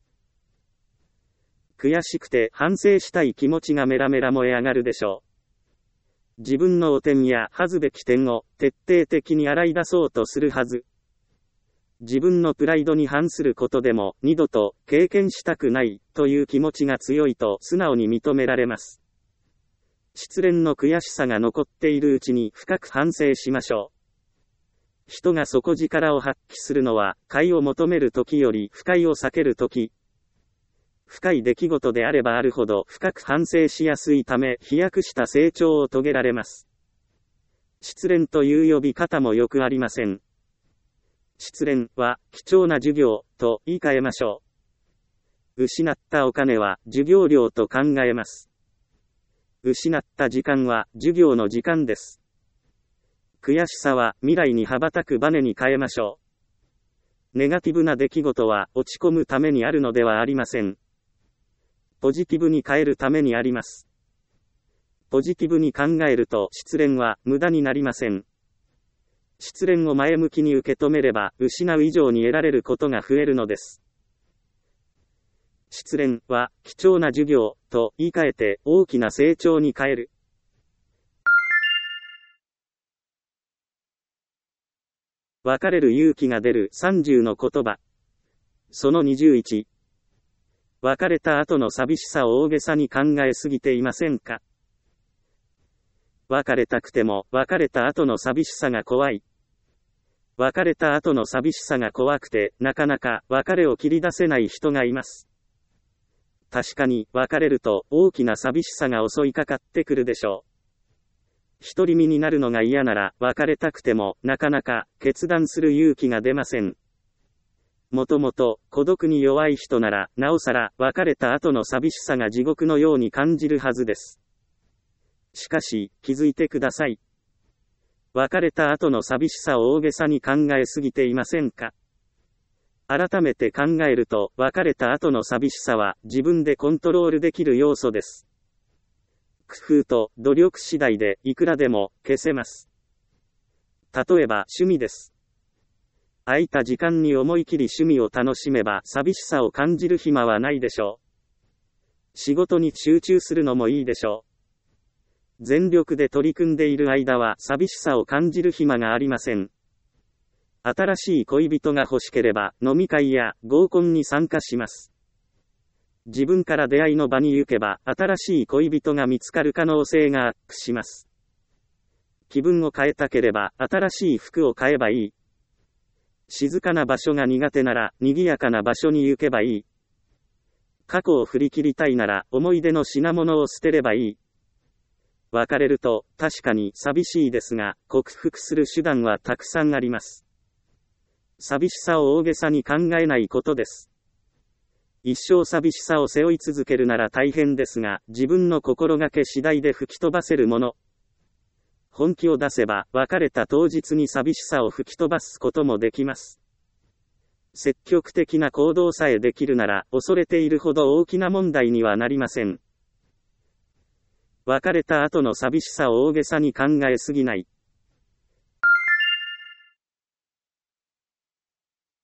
[SPEAKER 1] 悔しくて反省したい気持ちがメラメラ燃え上がるでしょう。自分の汚点や恥ずべき点を徹底的に洗い出そうとするはず。自分のプライドに反することでも二度と経験したくないという気持ちが強いと素直に認められます。失恋の悔しさが残っているうちに深く反省しましょう。人が底力を発揮するのは快を求める時より不快を避ける時。深い出来事であればあるほど深く反省しやすいため飛躍した成長を遂げられます。失恋という呼び方もよくありません。失恋は貴重な授業と言い換えましょう。失ったお金は授業料と考えます。失った時間は授業の時間です。悔しさは未来に羽ばたくバネに変えましょう。ネガティブな出来事は落ち込むためにあるのではありません。ポジティブに変えるためにあります。ポジティブに考えると失恋は無駄になりません。失恋を前向きに受け止めれば失う以上に得られることが増えるのです。失恋は貴重な授業と言い換えて大きな成長に変える。別れる勇気が出る30の言葉。その21。別れた後の寂しさを大げさに考えすぎていませんか？別れたくても別れた後の寂しさが怖い。別れた後の寂しさが怖くてなかなか別れを切り出せない人がいます。確かに別れると大きな寂しさが襲いかかってくるでしょう。独り身になるのが嫌なら別れたくてもなかなか決断する勇気が出ません。もともと孤独に弱い人ならなおさら別れた後の寂しさが地獄のように感じるはずです。しかし気づいてください。別れた後の寂しさを大げさに考えすぎていませんか？改めて考えると別れた後の寂しさは自分でコントロールできる要素です。工夫と努力次第でいくらでも消せます。例えば趣味です。空いた時間に思い切り趣味を楽しめば寂しさを感じる暇はないでしょう。仕事に集中するのもいいでしょう。全力で取り組んでいる間は寂しさを感じる暇がありません。新しい恋人が欲しければ飲み会や合コンに参加します。自分から出会いの場に行けば新しい恋人が見つかる可能性がアップします。気分を変えたければ新しい服を買えばいい。静かな場所が苦手なら賑やかな場所に行けばいい。過去を振り切りたいなら思い出の品物を捨てればいい。別れると確かに寂しいですが克服する手段はたくさんあります。寂しさを大げさに考えないことです。一生寂しさを背負い続けるなら大変ですが自分の心がけ次第で吹き飛ばせるもの。本気を出せば別れた当日に寂しさを吹き飛ばすこともできます。積極的な行動さえできるなら恐れているほど大きな問題にはなりません。別れた後の寂しさを大げさに考えすぎない。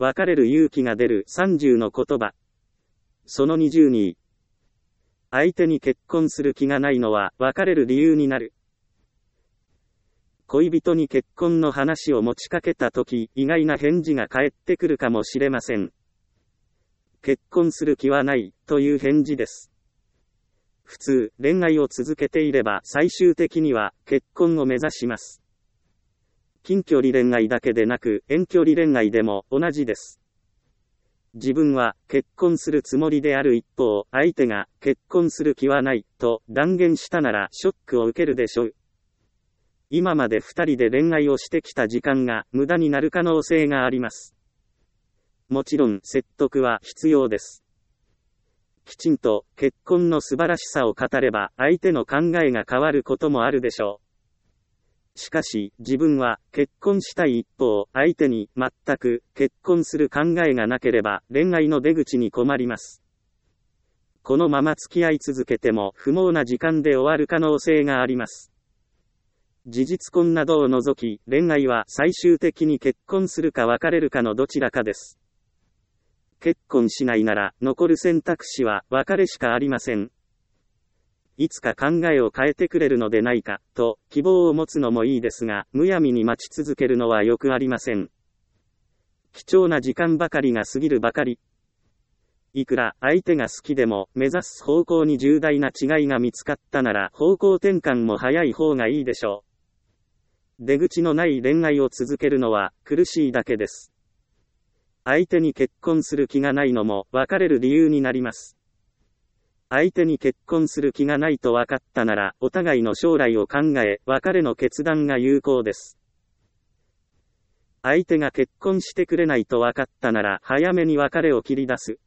[SPEAKER 1] 別れる勇気が出る30の言葉。その22。相手に結婚する気がないのは別れる理由になる。恋人に結婚の話を持ちかけたとき、意外な返事が返ってくるかもしれません。結婚する気はない、という返事です。普通、恋愛を続けていれば最終的には結婚を目指します。近距離恋愛だけでなく遠距離恋愛でも同じです。自分は結婚するつもりである一方、相手が結婚する気はないと断言したならショックを受けるでしょう。今まで二人で恋愛をしてきた時間が無駄になる可能性があります。もちろん説得は必要です。きちんと結婚の素晴らしさを語れば相手の考えが変わることもあるでしょう。しかし自分は結婚したい一方、相手に全く結婚する考えがなければ恋愛の出口に困ります。このまま付き合い続けても不毛な時間で終わる可能性があります。事実婚などを除き、恋愛は最終的に結婚するか別れるかのどちらかです。結婚しないなら、残る選択肢は別れしかありません。いつか考えを変えてくれるのでないか、と希望を持つのもいいですが、むやみに待ち続けるのはよくありません。貴重な時間ばかりが過ぎるばかり。いくら相手が好きでも、目指す方向に重大な違いが見つかったなら、方向転換も早い方がいいでしょう。出口のない恋愛を続けるのは苦しいだけです。相手に結婚する気がないのも別れる理由になります。相手に結婚する気がないと分かったなら、お互いの将来を考え、別れの決断が有効です。相手が結婚してくれないと分かったなら、早めに別れを切り出す。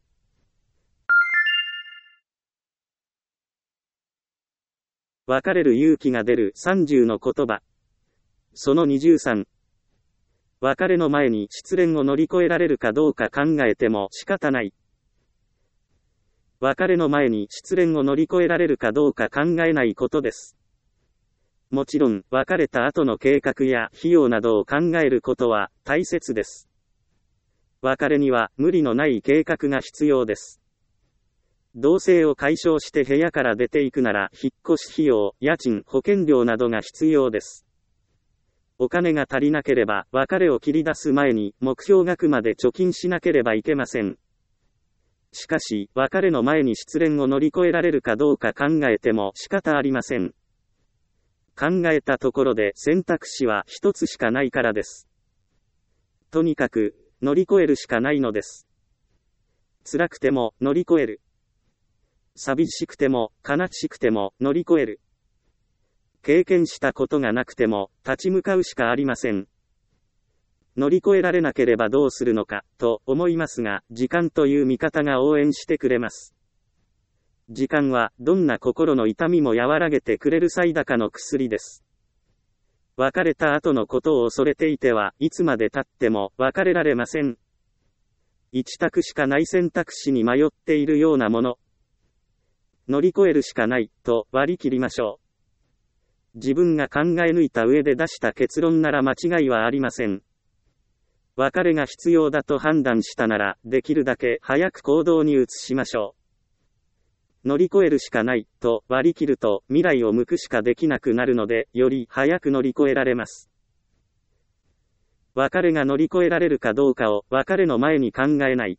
[SPEAKER 1] 別れる勇気が出る30の言葉。その23。別れの前に失恋を乗り越えられるかどうか考えても仕方ない。別れの前に失恋を乗り越えられるかどうか考えないことです。もちろん、別れた後の計画や費用などを考えることは大切です。別れには無理のない計画が必要です。同棲を解消して部屋から出ていくなら、引っ越し費用、家賃、保険料などが必要です。お金が足りなければ、別れを切り出す前に、目標額まで貯金しなければいけません。しかし、別れの前に失恋を乗り越えられるかどうか考えても仕方ありません。考えたところで選択肢は一つしかないからです。とにかく、乗り越えるしかないのです。辛くても乗り越える。寂しくても悲しくても乗り越える。経験したことがなくても立ち向かうしかありません。乗り越えられなければどうするのかと思いますが、時間という味方が応援してくれます。時間はどんな心の痛みも和らげてくれる最高の薬です。別れた後のことを恐れていてはいつまで経っても別れられません。一択しかない選択肢に迷っているようなもの。乗り越えるしかないと割り切りましょう。自分が考え抜いた上で出した結論なら間違いはありません。別れが必要だと判断したなら、できるだけ早く行動に移しましょう。乗り越えるしかないと割り切ると未来を向くしかできなくなるので、より早く乗り越えられます。別れが乗り越えられるかどうかを別れの前に考えない。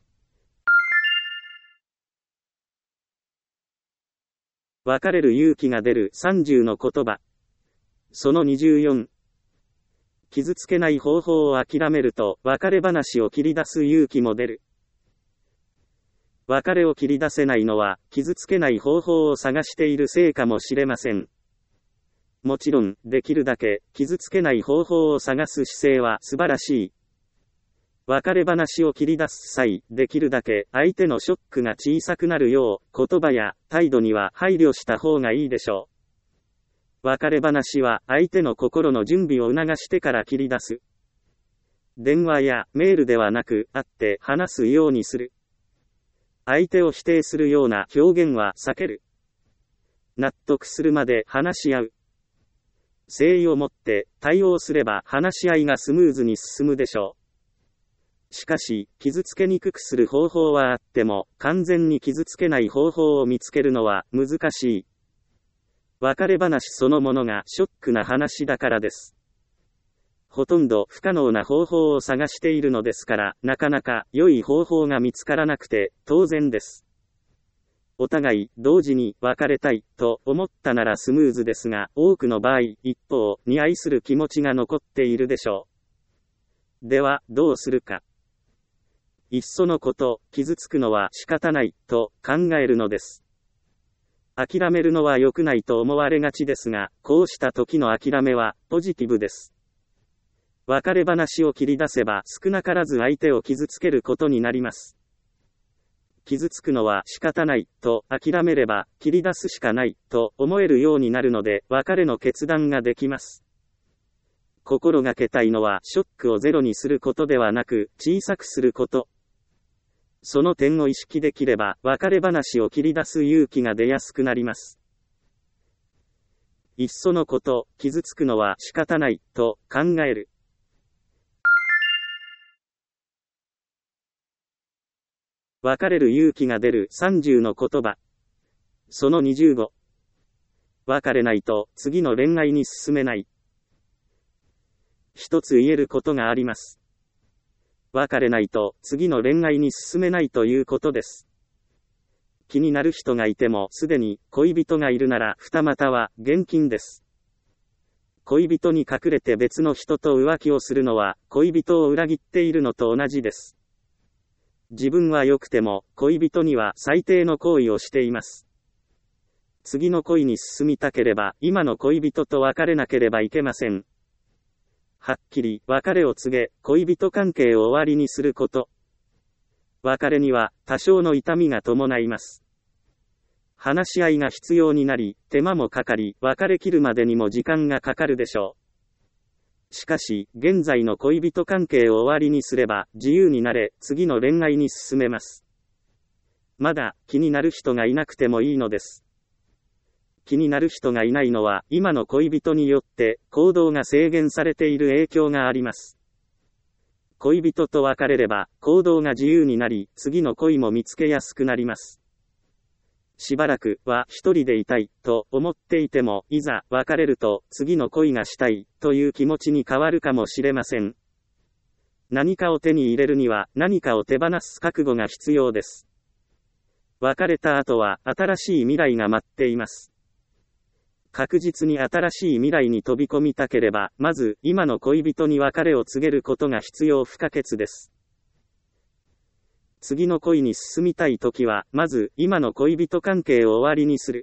[SPEAKER 1] 別れる勇気が出る30の言葉。その24。傷つけない方法を諦めると別れ話を切り出す勇気も出る。別れを切り出せないのは傷つけない方法を探しているせいかもしれません。もちろん、できるだけ傷つけない方法を探す姿勢は素晴らしい。別れ話を切り出す際、できるだけ相手のショックが小さくなるよう、言葉や態度には配慮した方がいいでしょう。別れ話は相手の心の準備を促してから切り出す。電話やメールではなく、会って話すようにする。相手を否定するような表現は避ける。納得するまで話し合う。誠意を持って対応すれば話し合いがスムーズに進むでしょう。 しかし、傷つけにくくする方法はあっても、完全に傷つけない方法を見つけるのは難しい。別れ話そのものがショックな話だからです。ほとんど不可能な方法を探しているのですから、なかなか良い方法が見つからなくて当然です。お互い同時に別れたいと思ったならスムーズですが、多くの場合、一方に愛する気持ちが残っているでしょう。では、どうするか。いっそのこと、傷つくのは仕方ないと考えるのです。諦めるのは良くないと思われがちですが、こうした時の諦めはポジティブです。別れ話を切り出せば少なからず相手を傷つけることになります。傷つくのは仕方ないと諦めれば切り出すしかないと思えるようになるので別れの決断ができます。心がけたいのはショックをゼロにすることではなく小さくすること。その点を意識できれば別れ話を切り出す勇気が出やすくなります。いっそのこと、傷つくのは仕方ないと考える。別れる勇気が出る30の言葉。その25。別れないと次の恋愛に進めない。一つ言えることがあります。別れないと次の恋愛に進めないということです。気になる人がいてもすでに恋人がいるなら二股は厳禁です。恋人に隠れて別の人と浮気をするのは恋人を裏切っているのと同じです。自分は良くても恋人には最低の行為をしています。次の恋に進みたければ今の恋人と別れなければいけません。はっきり別れを告げ、恋人関係を終わりにすること。別れには多少の痛みが伴います。話し合いが必要になり、手間もかかり、別れ切るまでにも時間がかかるでしょう。しかし、現在の恋人関係を終わりにすれば、自由になれ、次の恋愛に進めます。まだ、気になる人がいなくてもいいのです。気になる人がいないのは、今の恋人によって、行動が制限されている影響があります。恋人と別れれば、行動が自由になり、次の恋も見つけやすくなります。しばらくは一人でいたいと思っていても、いざ別れると次の恋がしたいという気持ちに変わるかもしれません。何かを手に入れるには何かを手放す覚悟が必要です。別れた後は新しい未来が待っています。確実に新しい未来に飛び込みたければ、まず今の恋人に別れを告げることが必要不可欠です。次の恋に進みたいときは、まず今の恋人関係を終わりにする。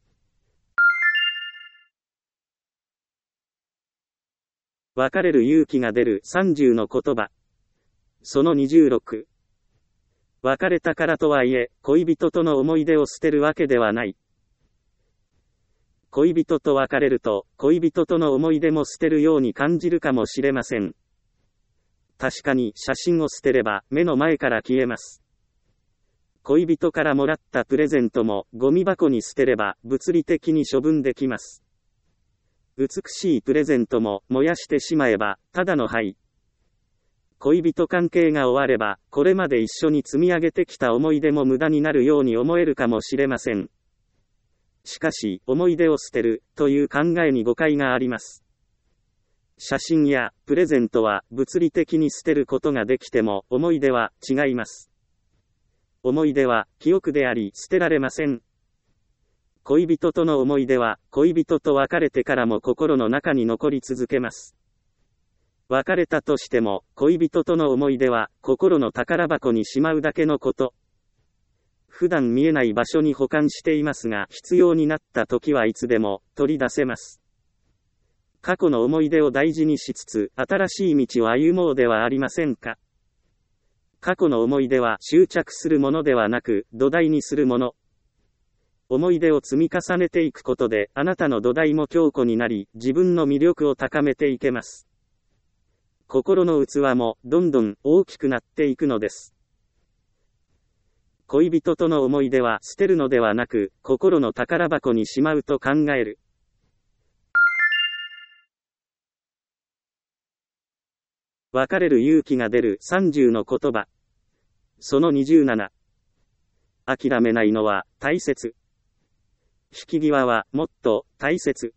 [SPEAKER 1] 別れる勇気が出る30の言葉。その26。別れたからとはいえ、恋人との思い出を捨てるわけではない。恋人と別れると、恋人との思い出も捨てるように感じるかもしれません。確かに写真を捨てれば目の前から消えます。恋人からもらったプレゼントもゴミ箱に捨てれば物理的に処分できます。美しいプレゼントも燃やしてしまえばただの灰。恋人関係が終わればこれまで一緒に積み上げてきた思い出も無駄になるように思えるかもしれません。しかし思い出を捨てるという考えに誤解があります。写真やプレゼントは物理的に捨てることができても思い出は違います。思い出は記憶であり捨てられません。恋人との思い出は恋人と別れてからも心の中に残り続けます。別れたとしても恋人との思い出は心の宝箱にしまうだけのこと。普段見えない場所に保管していますが必要になった時はいつでも取り出せます。過去の思い出を大事にしつつ、新しい道を歩もうではありませんか。過去の思い出は執着するものではなく、土台にするもの。思い出を積み重ねていくことで、あなたの土台も強固になり、自分の魅力を高めていけます。心の器も、どんどん大きくなっていくのです。恋人との思い出は捨てるのではなく、心の宝箱にしまうと考える。 別れる勇気が出る30の言葉。その27。諦めないのは大切。引き際はもっと大切。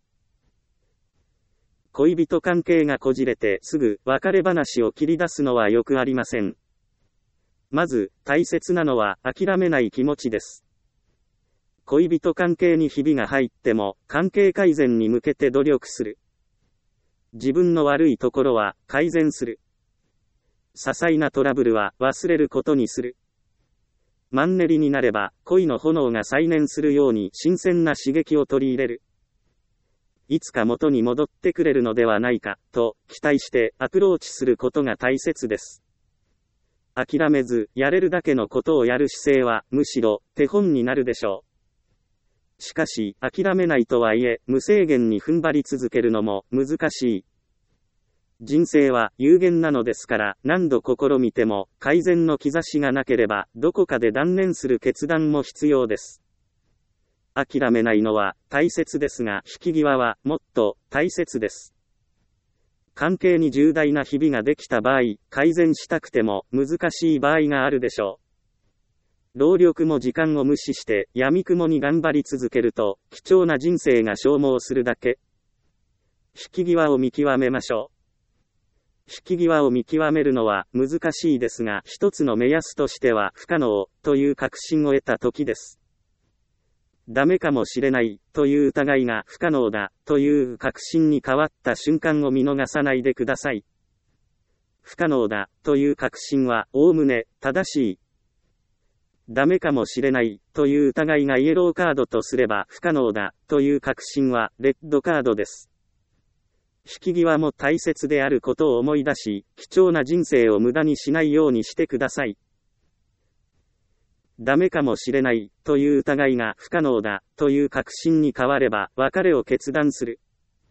[SPEAKER 1] 恋人関係がこじれてすぐ別れ話を切り出すのはよくありません。まず大切なのは諦めない気持ちです。恋人関係にひびが入っても関係改善に向けて努力する。自分の悪いところは改善する。些細なトラブルは忘れることにする。マンネリになれば恋の炎が再燃するように新鮮な刺激を取り入れる。いつか元に戻ってくれるのではないかと期待してアプローチすることが大切です。諦めずやれるだけのことをやる姿勢はむしろ手本になるでしょう。しかし諦めないとはいえ無制限に踏ん張り続けるのも難しい。人生は有限なのですから何度試みても改善の兆しがなければどこかで断念する決断も必要です。諦めないのは大切ですが引き際はもっと大切です。関係に重大なひびができた場合、改善したくても難しい場合があるでしょう。労力も時間を無視して闇雲に頑張り続けると貴重な人生が消耗するだけ。引き際を見極めましょう。引き際を見極めるのは難しいですが、一つの目安としては不可能という確信を得た時です。ダメかもしれないという疑いが不可能だという確信に変わった瞬間を見逃さないでください。不可能だという確信はおおむね正しい。ダメかもしれないという疑いがイエローカードとすれば不可能だという確信はレッドカードです。引き際も大切であることを思い出し、貴重な人生を無駄にしないようにしてください。ダメかもしれないという疑いが不可能だという確信に変われば別れを決断する。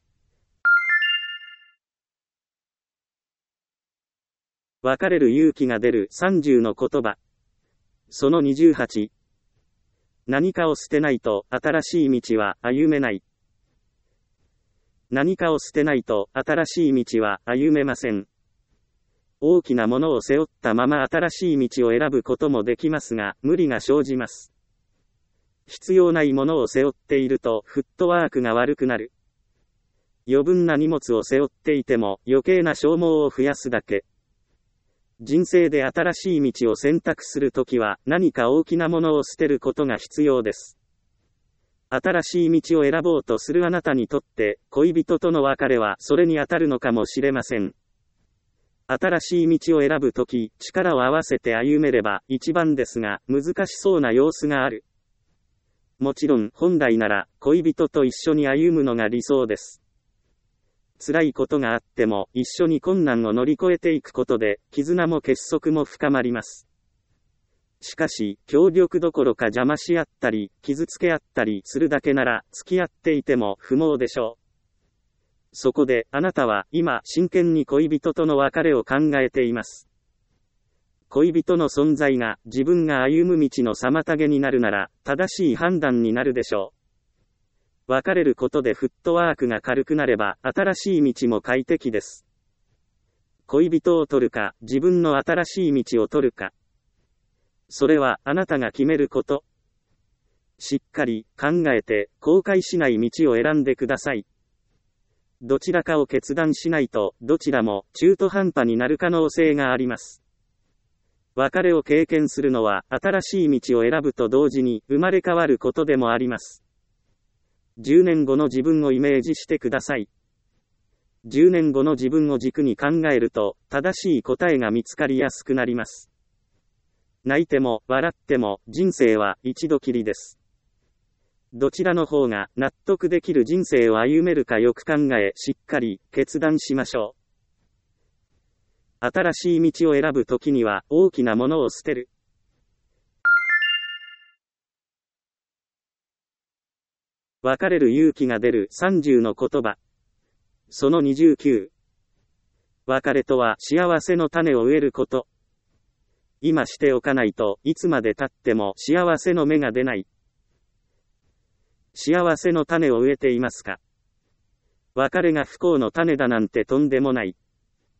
[SPEAKER 1] 別れる勇気が出る30の言葉。その28。何かを捨てないと新しい道は歩めない。何かを捨てないと新しい道は歩めません。大きなものを背負ったまま新しい道を選ぶこともできますが、無理が生じます。必要ないものを背負っているとフットワークが悪くなる。余分な荷物を背負っていても余計な消耗を増やすだけ。人生で新しい道を選択するときは何か大きなものを捨てることが必要です。新しい道を選ぼうとするあなたにとって、恋人との別れはそれに当たるのかもしれません。新しい道を選ぶとき、力を合わせて歩めれば一番ですが、難しそうな様子がある。もちろん、本来なら、恋人と一緒に歩むのが理想です。辛いことがあっても、一緒に困難を乗り越えていくことで、絆も結束も深まります。しかし、協力どころか邪魔し合ったり、傷つけ合ったりするだけなら、付き合っていても不毛でしょう。そこで、あなたは今、真剣に恋人との別れを考えています。恋人の存在が自分が歩む道の妨げになるなら、正しい判断になるでしょう。別れることでフットワークが軽くなれば、新しい道も快適です。恋人を取るか、自分の新しい道を取るか。それはあなたが決めること。しっかり考えて後悔しない道を選んでください。どちらかを決断しないとどちらも中途半端になる可能性があります。別れを経験するのは新しい道を選ぶと同時に生まれ変わることでもあります。10年後の自分をイメージしてください。10年後の自分を軸に考えると正しい答えが見つかりやすくなります。泣いても笑っても人生は一度きりです。どちらの方が納得できる人生を歩めるかよく考え、しっかり決断しましょう。新しい道を選ぶときには大きなものを捨てる。別れる勇気が出る30の言葉。その29。別れとは幸せの種を植えること。今しておかないといつまで経っても幸せの芽が出ない。幸せの種を植えていますか？別れが不幸の種だなんてとんでもない。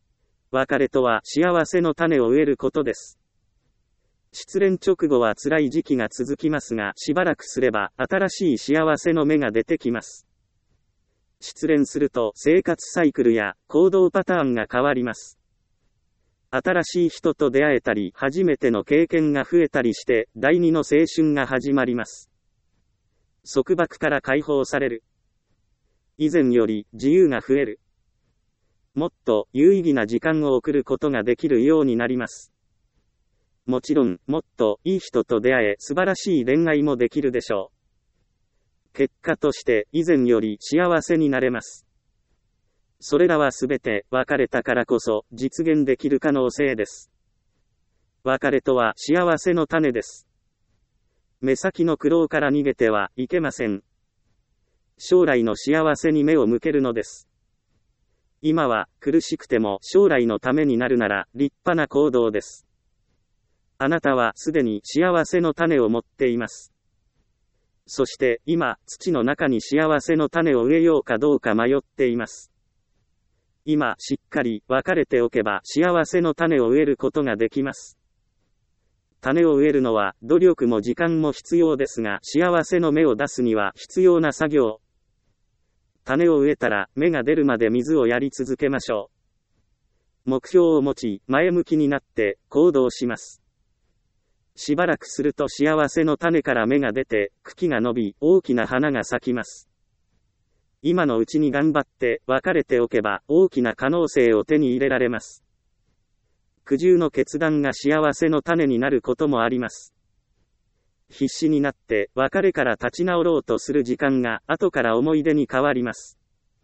[SPEAKER 1] 別れとは幸せの種を植えることです。失恋直後は辛い時期が続きますが、しばらくすれば新しい幸せの芽が出てきます。失恋すると生活サイクルや行動パターンが変わります。新しい人と出会えたり、初めての経験が増えたりして、第二の青春が始まります。束縛から解放される。以前より自由が増える。もっと有意義な時間を送ることができるようになります。もちろん、もっといい人と出会え、素晴らしい恋愛もできるでしょう。結果として、以前より幸せになれます。それらはすべて、別れたからこそ、実現できる可能性です。別れとは幸せの種です。目先の苦労から逃げてはいけません。将来の幸せに目を向けるのです。今は苦しくても将来のためになるなら立派な行動です。あなたはすでに幸せの種を持っています。そして今、土の中に幸せの種を植えようかどうか迷っています。今、しっかり別れておけば幸せの種を植えることができます。種を植えるのは努力も時間も必要ですが、幸せの芽を出すには必要な作業。種を植えたら芽が出るまで水をやり続けましょう。目標を持ち、前向きになって行動します。しばらくすると幸せの種から芽が出て、茎が伸び、大きな花が咲きます。今のうちに頑張って別れておけば大きな可能性を手に入れられます。苦渋の決断が幸せの種になることもあります。必死になって別れから立ち直ろうとする時間が後から思い出に変わります。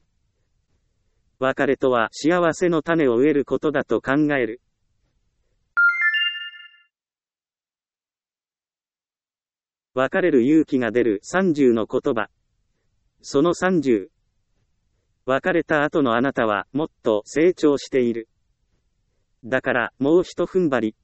[SPEAKER 1] 別れとは幸せの種を植えることだと考える。別れる勇気が出る30の言葉。その30。別れた後のあなたはもっと成長している。だからもう一踏ん張り。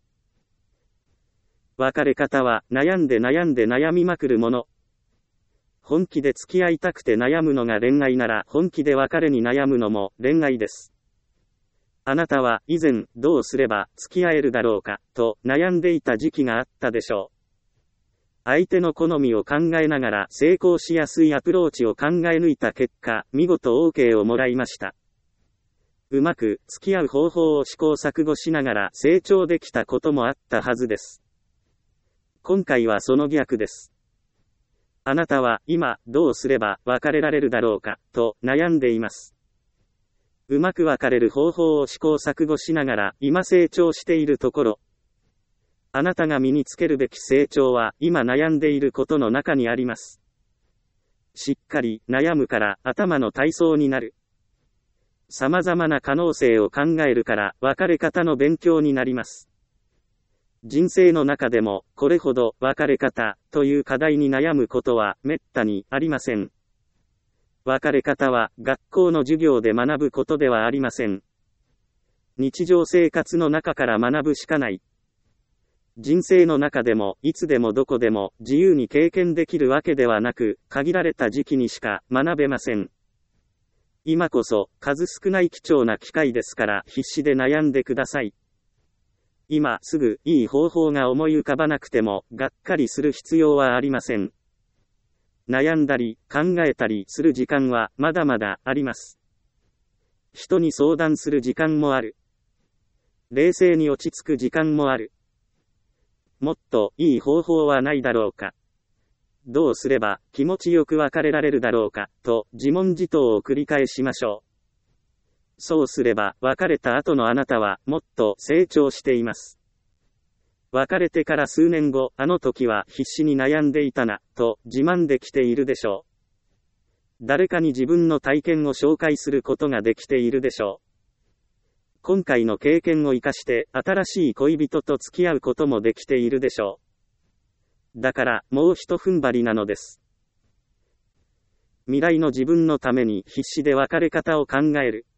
[SPEAKER 1] 別れ方は悩んで悩みまくるもの。本気で付き合いたくて悩むのが恋愛なら、本気で別れに悩むのも恋愛です。あなたは以前どうすれば付き合えるだろうかと悩んでいた時期があったでしょう。相手の好みを考えながら成功しやすいアプローチを考え抜いた結果、見事 OK をもらいました。うまく付き合う方法を試行錯誤しながら成長できたこともあったはずです。今回はその逆です。あなたは今どうすれば別れられるだろうかと悩んでいます。うまく別れる方法を試行錯誤しながら今成長しているところ。あなたが身につけるべき成長は今悩んでいることの中にあります。しっかり悩むから頭の体操になる。様々な可能性を考えるから別れ方の勉強になります。人生の中でもこれほど別れ方という課題に悩むことはめったにありません。別れ方は学校の授業で学ぶことではありません。日常生活の中から学ぶしかない。人生の中でもいつでもどこでも自由に経験できるわけではなく、限られた時期にしか学べません。今こそ数少ない貴重な機会ですから必死で悩んでください。今すぐいい方法が思い浮かばなくてもがっかりする必要はありません。悩んだり考えたりする時間はまだまだあります。人に相談する時間もある。冷静に落ち着く時間もある。もっといい方法はないだろうか。どうすれば気持ちよく別れられるだろうかと自問自答を繰り返しましょう。そうすれば別れた後のあなたはもっと成長しています。別れてから数年後、あの時は必死に悩んでいたなと自慢できているでしょう。誰かに自分の体験を紹介することができているでしょう。今回の経験を生かして新しい恋人と付き合うこともできているでしょう。だからもう一踏ん張りなのです。未来の自分のために必死で別れ方を考える。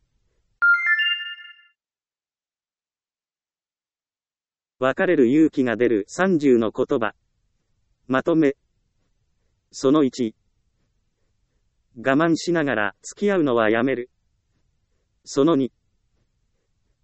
[SPEAKER 1] 別れる勇気が出る30の言葉。まとめ。その1。我慢しながら付き合うのはやめる。その2。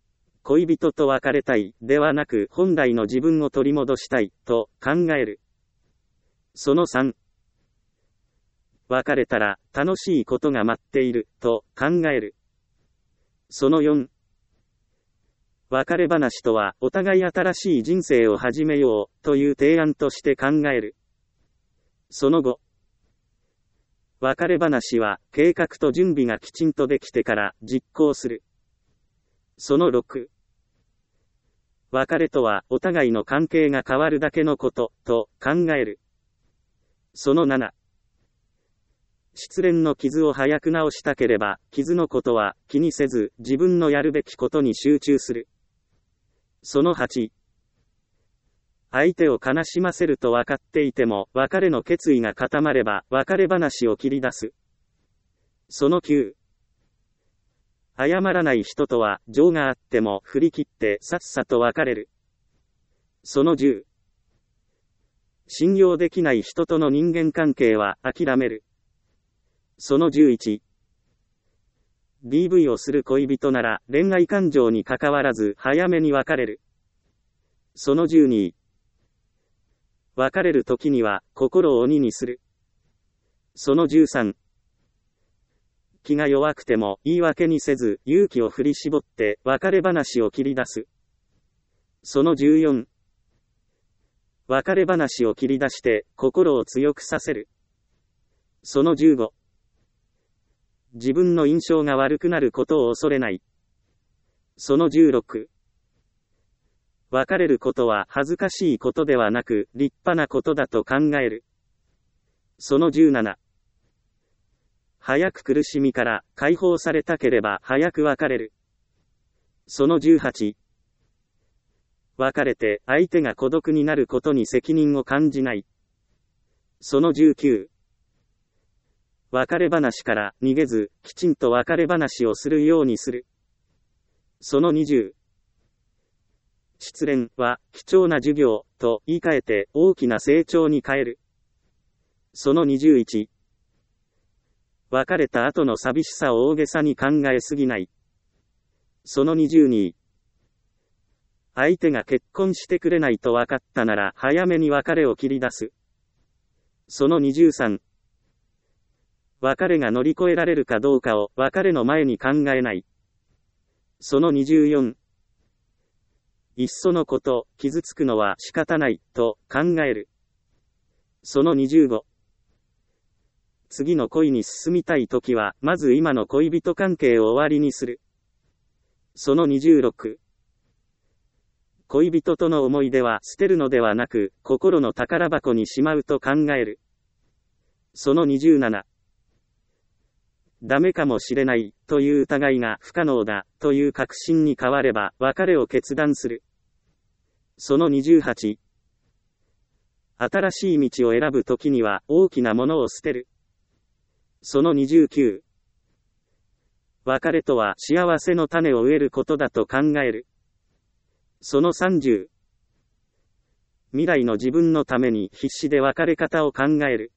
[SPEAKER 1] 恋人と別れたい、ではなく本来の自分を取り戻したい、と考える。その3、別れたら楽しいことが待っている、と考える。その4、別れ話とはお互い新しい人生を始めよう、という提案として考える。その5、別れ話は計画と準備がきちんとできてから実行する。その6、別れとはお互いの関係が変わるだけのこと、と考える。その7、失恋の傷を早く治したければ、傷のことは気にせず、自分のやるべきことに集中する。その8、相手を悲しませると分かっていても、別れの決意が固まれば、別れ話を切り出す。その9、謝らない人とは、情があっても振り切ってさっさと別れる。その10、信用できない人との人間関係は諦める。その11、DV をする恋人なら恋愛感情に関わらず早めに別れる。その12、別れる時には心を鬼にする。その13、気が弱くても言い訳にせず勇気を振り絞って別れ話を切り出す。その14、別れ話を切り出して心を強くさせる。その15、自分の印象が悪くなることを恐れない。その16、別れることは恥ずかしいことではなく立派なことだと考える。その17、早く苦しみから解放されたければ早く別れる。その18、別れて相手が孤独になることに責任を感じない。その19、別れ話から逃げず、きちんと別れ話をするようにする。その20、失恋は貴重な授業と言い換えて大きな成長に変える。その21、別れた後の寂しさを大げさに考えすぎない。その22、相手が結婚してくれないと分かったなら早めに別れを切り出す。その23、別れが乗り越えられるかどうかを別れの前に考えない。その24、いっそのこと、傷つくのは仕方ない、と考える。その25、次の恋に進みたいときは、まず今の恋人関係を終わりにする。その26、恋人との思い出は捨てるのではなく、心の宝箱にしまうと考える。その27、ダメかもしれない、という疑いが不可能だ、という確信に変われば、別れを決断する。その28、新しい道を選ぶときには、大きなものを捨てる。その29、別れとは幸せの種を植えることだと考える。その30、未来の自分のために必死で別れ方を考える。